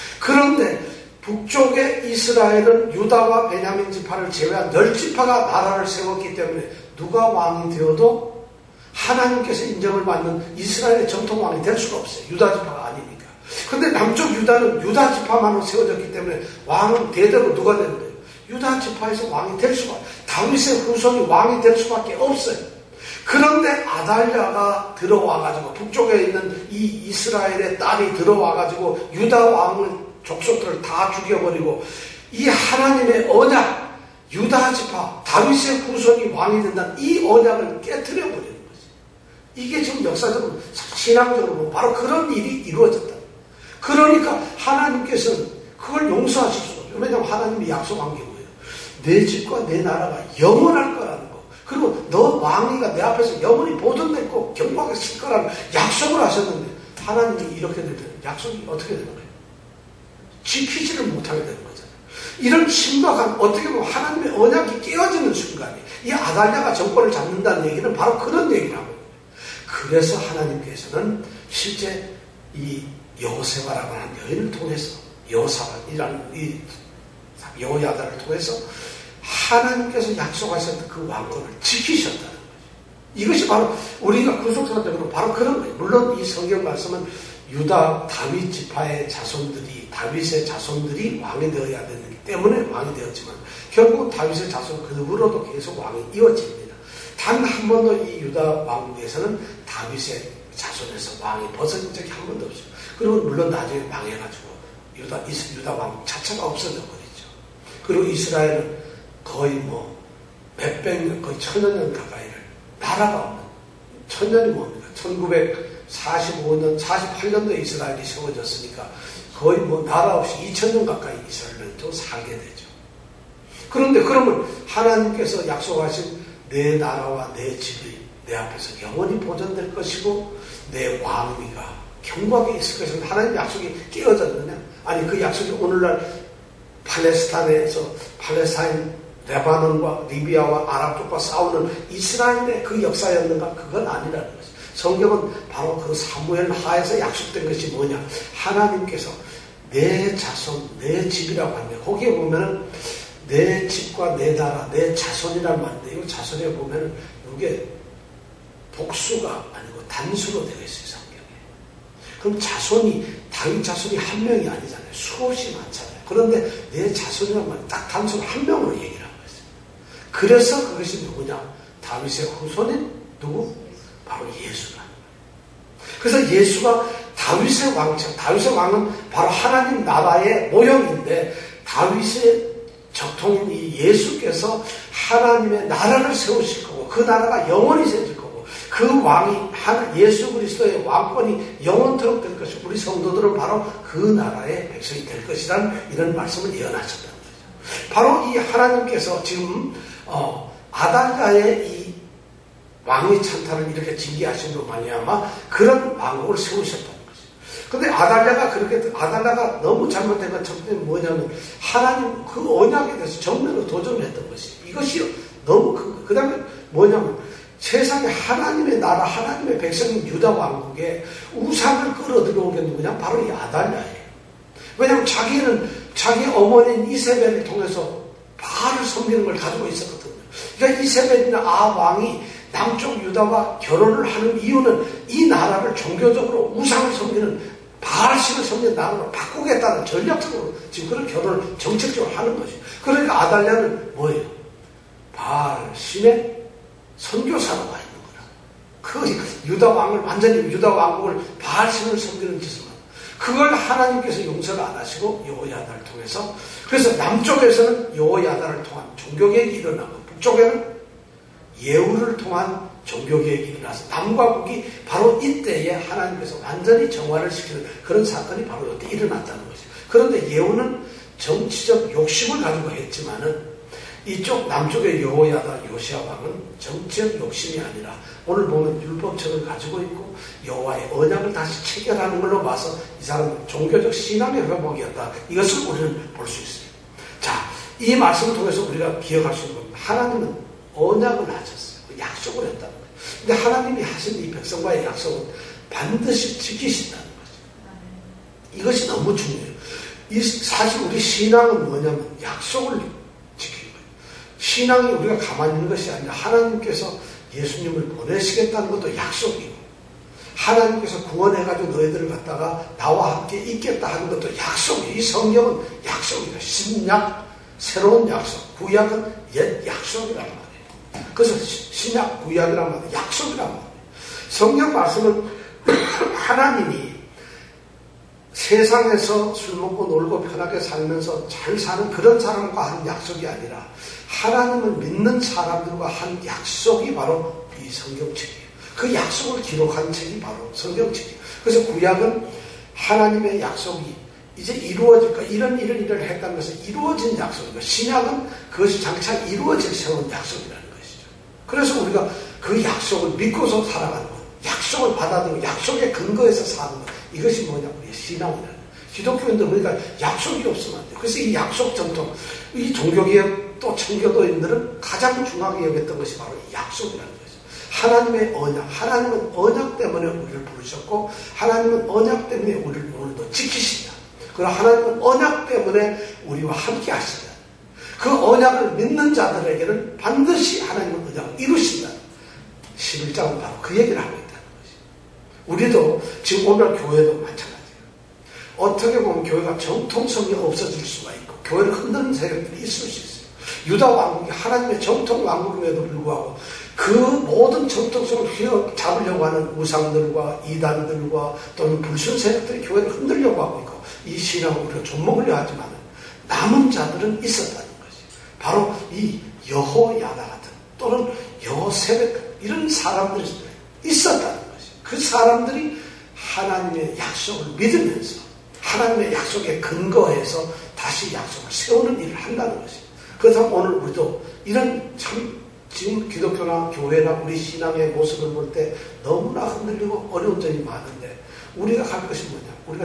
그런데 북쪽의 이스라엘은 유다와 베냐민 지파를 제외한 10지파가 나라를 세웠기 때문에 누가 왕이 되어도 하나님께서 인정을 받는 이스라엘의 정통 왕이 될 수가 없어요. 유다 지파가 아니니까. 그런데 남쪽 유다는 유다 지파만으로 세워졌기 때문에 왕은 대대로 누가 되는 거예요? 유다 지파에서 왕이 될 수가, 다윗의 후손이 왕이 될 수밖에 없어요. 그런데 아달랴가 들어와가지고 북쪽에 있는 이 이스라엘의 딸이 들어와가지고 유다 왕을 족속들을 다 죽여버리고 이 하나님의 언약, 유다 지파, 다윗의 후손이 왕이 된다는 이 언약을 깨트려버리는 거지. 이게 지금 역사적으로, 신앙적으로 보면 바로 그런 일이 이루어졌다. 그러니까 하나님께서는 그걸 용서하실 수가 없어요. 왜냐하면 하나님이 약속한 게 뭐예요? 내 집과 내 나라가 영원할 거라는 거. 그리고 너 왕위가 내 앞에서 영원히 보존될 거, 견고하게 쓸 거라는 약속을 하셨는데 하나님이 이렇게 되면 약속이 어떻게 되는 거예요? 지키지를 못하게 되는 거잖아요. 이런 심각한, 어떻게 보면 하나님의 언약이 깨어지는 순간에 이 아달랴가 정권을 잡는다는 얘기는 바로 그런 얘기를 하고 있는 거예요. 그래서 하나님께서는 실제 이 여호세바라고 하는 여인을 통해서 여호사밧이라는 이 여호야다를 통해서 하나님께서 약속하셨던 그 왕권을 지키셨다는 거죠. 이것이 바로 우리가 구속사적으로 바로 그런 거예요. 물론 이 성경 말씀은 유다 다윗 지파의 자손들이, 다윗의 자손들이 왕이 되어야 되기 때문에 왕이 되었지만 결국 다윗의 자손 그룹으로도 계속 왕이 이어집니다. 단 한 번도 이 유다 왕국에서는 다윗의 자손에서 왕이 벗어진 적이 한 번도 없어요. 그리고 물론 나중에 망해가지고 유다 왕국 자체가 없어져 버리죠. 그리고 이스라엘은 거의 뭐 몇백 년, 거의 1000여 년 가까이를 나라가 없는, 1000년이 뭡니까? 1945년, 48년도에 이스라엘이 세워졌으니까 거의 뭐 나라 없이 2000년 가까이 이스라엘은 또 살게 되죠. 그런데 그러면 하나님께서 약속하신 내 나라와 내 집이 내 앞에서 영원히 보존될 것이고 내 왕위가 견고하게 있을 것이면 하나님의 약속이 깨어졌느냐? 아니 그 약속이 오늘날 팔레스타인, 레바논과 리비아와 아랍 쪽과 싸우는 이스라엘의 그 역사였는가? 그건 아니라는 거죠. 성경은 바로 그 사무엘 하에서 약속된 것이 뭐냐? 하나님께서 내 자손, 내 집이라고 하는데 거기에 보면은 내 집과 내 나라, 내 자손이란 말인데 이 자손에 보면은 이게 복수가 아니고 단수로 되어 있어요, 성경에. 그럼 자손이, 다윗 자손이 한 명이 아니잖아요. 수없이 많잖아요. 그런데 내 자손이란 말은 딱 단수로 한 명으로 얘기를 하고 있어요. 그래서 그것이 누구냐? 다윗의 후손인 누구? 바로 예수가. 그래서 예수가 다윗의 왕처럼, 다윗의 왕은 바로 하나님 나라의 모형인데 다윗의 적통인 이 예수께서 하나님의 나라를 세우실 거고 그 나라가 영원히 세워질 거고 그 왕이 예수 그리스도의 왕권이 영원토록 될 것이고 우리 성도들은 바로 그 나라의 백성이 될 것이라는 이런 말씀을 예언하셨다는 거죠. 바로 이 하나님께서 지금 아달랴의 이 왕의 찬탈을 이렇게 징계하심으로 말미암아 그런 왕국을 세우셨다는 거죠. 근데 아달랴가 너무 잘못된 건 첫 번째 뭐냐면 하나님 그 언약에 대해서 정면으로 도전을 했던 것이 이것이 너무 그 다음에 뭐냐면 세상에 하나님의 나라 하나님의 백성인 유다 왕국에 우상을 끌어들여온 게 누구냐 바로 이 아달랴예요. 왜냐하면 자기는 자기 어머니인 이세벨을 통해서 바알을 섬기는 걸 가지고 있었거든요. 그러니까 이세벨이나 왕이 남쪽 유다와 결혼을 하는 이유는 이 나라를 종교적으로 우상을 섬기는 바알신을 섬기는 나라로 바꾸겠다는 전략적으로 지금 그런 결혼을 정책적으로 하는 거죠. 그러니까 아달랴는 뭐예요? 바알신의 선교사로 와 있는 거라. 그 유다 왕을 완전히 유다 왕국을 바알신을 섬기는 짓을 그걸 하나님께서 용서를 안 하시고 여호야다를 통해서 그래서 남쪽에서는 여호야다를 통한 종교개혁이 일어나고 북쪽에는 예후를 통한 종교개혁이 일어나서 남과 북이 바로 이때에 하나님께서 완전히 정화를 시키는 그런 사건이 바로 이때 일어났다는 거죠. 그런데 예후는 정치적 욕심을 가지고 했지만은 이쪽 남쪽의 여호야다 요시야 왕은 정치적 욕심이 아니라 오늘 보면 율법책을 가지고 있고 여호와의 언약을 다시 체결하는 걸로 봐서 이 사람은 종교적 신앙의 회복이었다. 이것을 우리는 볼 수 있어요. 자, 이 말씀을 통해서 우리가 기억할 수 있는 겁니다. 하나님은 언약을 하셨어요. 약속을 했다는 거예요. 근데 하나님이 하신 이 백성과의 약속은 반드시 지키신다는 거죠. 이것이 너무 중요해요. 사실 우리 신앙은 뭐냐면 약속을 지키는 거예요. 신앙이 우리가 가만히 있는 것이 아니라 하나님께서 예수님을 보내시겠다는 것도 약속이고 하나님께서 구원해가지고 너희들을 갖다가 나와 함께 있겠다 하는 것도 약속이에요. 이 성경은 약속이에요. 신약, 새로운 약속, 구약은 옛 약속이란 말이에요. 그래서 신약, 구약이란 말이에요. 약속이란 말이에요. 성경 말씀은 하나님이 세상에서 술 먹고 놀고 편하게 살면서 잘 사는 그런 사람과 한 약속이 아니라 하나님을 믿는 사람들과 한 약속이 바로 이 성경책이에요. 그 약속을 기록한 책이 바로 성경책이에요. 그래서 구약은 하나님의 약속이 이제 이루어질까 이런 일을 했다는 것은 이루어진 약속이고 신약은 그것이 장차 이루어질 새로운 약속이라는 것이죠. 그래서 우리가 그 약속을 믿고서 살아가는 것, 약속을 받아들이고 약속의 근거에서 사는 것, 이것이 뭐냐 우리의 신앙이라는 거예요. 기독교인들은 그러니까 약속이 없으면 안 돼요. 그래서 이 약속 전통, 이 종교개혁 또 청교도인들은 가장 중요하게 여겼던 것이 바로 이 약속이라는 거죠. 하나님의 언약, 하나님은 언약 때문에 우리를 부르셨고 하나님은 언약 때문에 우리를 오늘도 지키신다. 그리고 하나님은 언약 때문에 우리와 함께 하신다. 그 언약을 믿는 자들에게는 반드시 하나님은 언약을 이루신다. 11장은 바로 그 얘기를 하고 있다는 거죠. 우리도 지금 오늘 교회도 마찬가지예요. 어떻게 보면 교회가 정통성이 없어질 수가 있고 교회를 흔드는 세력들이 있을 수 있어요. 유다 왕국이 하나님의 정통 왕국임에도 불구하고 그 모든 정통성을 휘어잡으려고 하는 우상들과 이단들과 또는 불순 세력들이 교회를 흔들려고 하고 있고 이 신앙을 우리가 좀먹으려 하지만 남은 자들은 있었다는 것이 바로 이 여호야다 같은 또는 여호세벳 이런 사람들이 있었다는 것이 그 사람들이 하나님의 약속을 믿으면서 하나님의 약속에 근거해서 다시 약속을 세우는 일을 한다는 것입니다. 그렇다면 오늘 우리도 이런 참 지금 기독교나 교회나 우리 신앙의 모습을 볼 때 너무나 흔들리고 어려운 점이 많은데 우리가 갈 것이 뭐냐? 우리가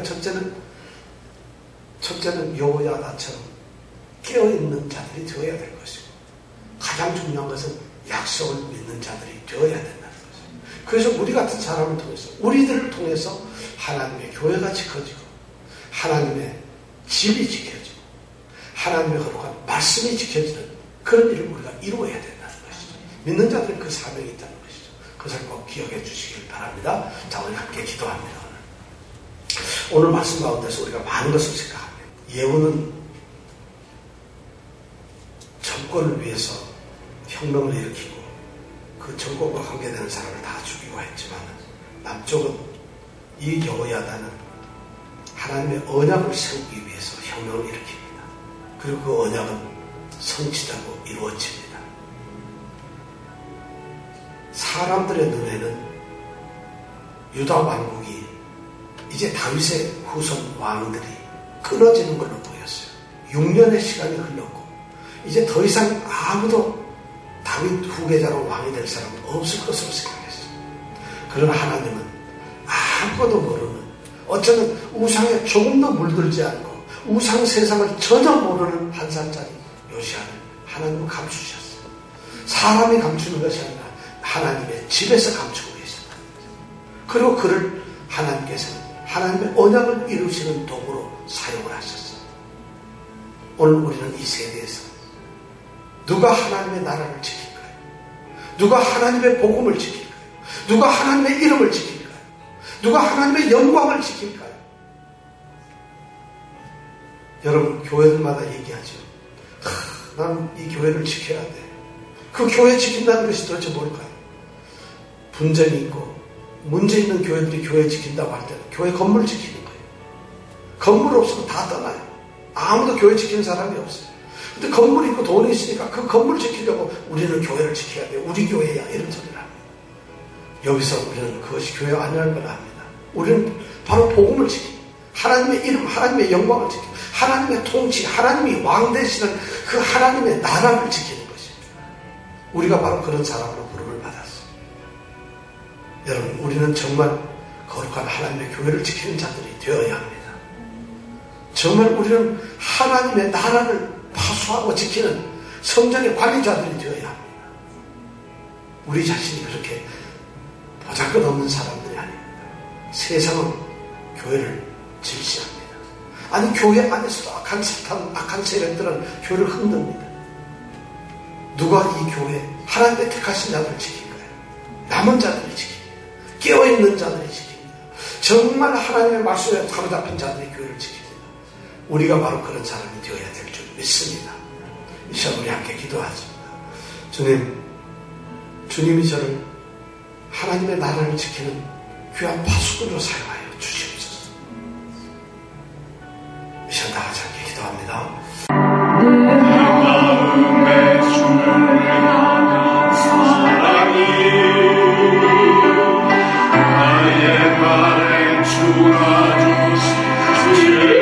첫째는 여호야다처럼 깨어있는 자들이 되어야 될 것이고 가장 중요한 것은 약속을 믿는 자들이 되어야 된다는 것입니다. 그래서 우리 같은 사람을 통해서 우리들을 통해서 하나님의 교회가 지켜지고 하나님의 집이 지켜지고 하나님의 거룩한 말씀이 지켜지는 그런 일을 우리가 이루어야 된다는 것이죠. 믿는 자들은 그 사명이 있다는 것이죠. 그것을 꼭 기억해 주시길 바랍니다. 자, 우리 함께 기도합니다. 오늘 말씀 가운데서 우리가 많은 것을 생각합니다. 예후는 정권을 위해서 혁명을 일으키고 그 정권과 관계되는 사람을 다 죽이고 했지만 남쪽은 이 여호야다는 하나님의 언약을 세우기 위해서 혁명을 일으킵니다. 그리고 그 언약은 성취되고 이루어집니다. 사람들의 눈에는 유다 왕국이 이제 다윗의 후손 왕들이 끊어지는 걸로 보였어요. 6년의 시간이 흘렀고 이제 더 이상 아무도 다윗 후계자로 왕이 될 사람은 없을 것으로 생각했어요. 그러나 하나님은 아무것도 모르는 어쩌면 우상에 조금도 물들지 않고 우상 세상을 전혀 모르는 한 살짜리 요시아를 하나님은 감추셨어요. 사람이 감추는 것이 아니라 하나님의 집에서 감추고 계셨다. 그리고 그를 하나님께서는 하나님의 언약을 이루시는 도구로 사용을 하셨어요. 오늘 우리는 이 세대에서 누가 하나님의 나라를 지킬까요? 누가 하나님의 복음을 지킬까요? 누가 하나님의 이름을 지킬까요? 누가 하나님의 영광을 지킬까요? 여러분, 교회들마다 얘기하죠. 나는 이 교회를 지켜야 돼. 그 교회 지킨다는 것이 도대체 뭘까요? 분쟁이 있고 문제 있는 교회들이 교회 지킨다고 할 때는 교회 건물 지키는 거예요. 건물 없으면 다 떠나요. 아무도 교회 지키는 사람이 없어요. 근데 건물이 있고 돈이 있으니까 그 건물 지키려고 우리는 교회를 지켜야 돼. 우리 교회야. 이런 소리를 합니다. 여기서 우리는 그것이 교회 아니라는 걸 압니다. 우리는 바로 복음을 지키고 하나님의 이름, 하나님의 영광을 지키고 하나님의 통치, 하나님이 왕 되시는 그 하나님의 나라를 지키는 것입니다. 우리가 바로 그런 사람으로 부름을 받았어요. 여러분, 우리는 정말 거룩한 하나님의 교회를 지키는 자들이 되어야 합니다. 정말 우리는 하나님의 나라를 파수하고 지키는 성전의 관리자들이 되어야 합니다. 우리 자신이 그렇게 보잘것없는 사람들이 아닙니다. 세상은 교회를 질시합니다. 아니, 교회 안에서도 악한 사탄, 악한 세력들은 교회를 흔듭니다. 누가 이 교회, 하나님의 택하신 자들을 지킬까요? 남은 자들이 지킵니다. 깨어있는 자들이 지킵니다. 정말 하나님의 말씀에 사로잡힌 자들이 교회를 지킵니다. 우리가 바로 그런 사람이 되어야 될 줄 믿습니다. 이 시간 우리 함께 기도하십니다. 주님이 저를 하나님의 나라를 지키는 귀한 파수꾼으로 사용하여 주시옵소서. 이 시간 다 같이 함께 기도합니다. 내 마음에 주를 향한 사랑이 나의 말에 주가 주신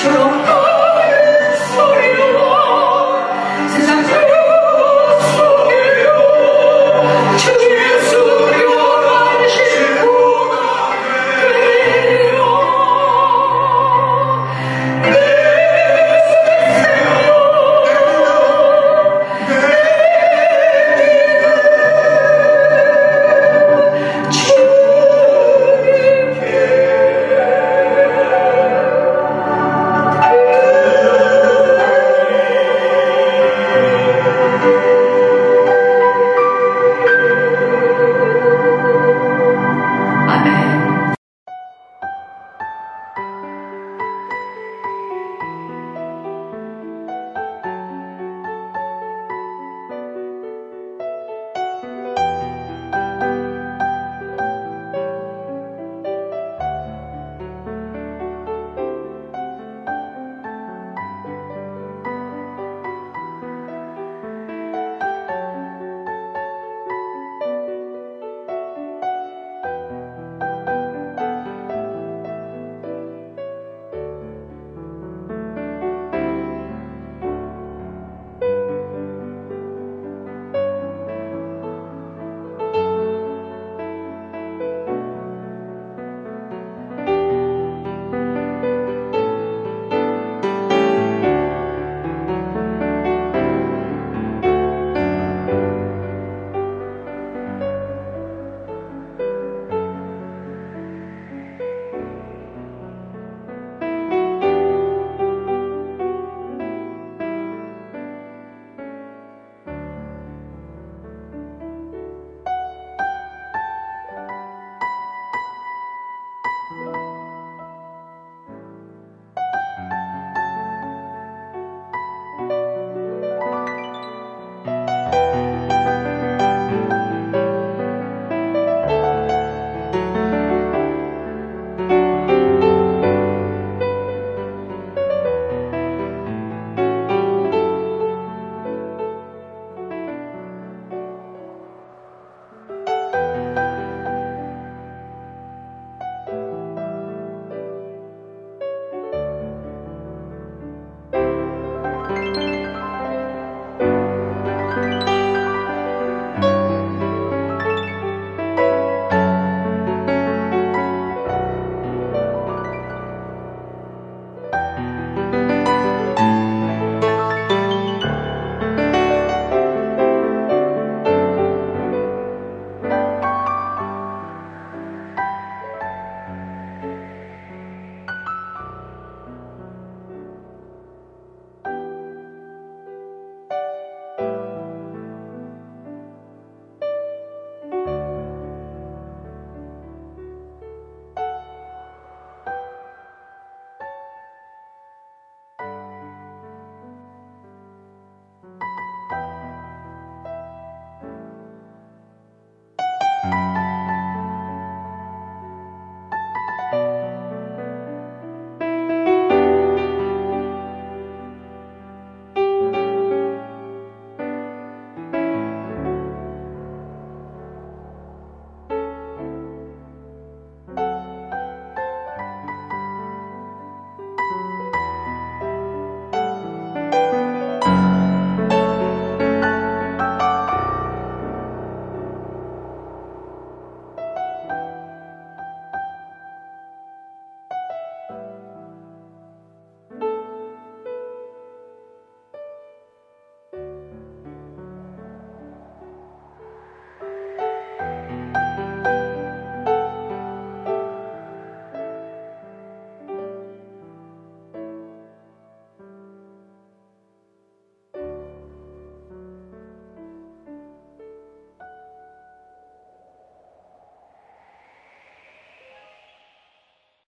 샬롬.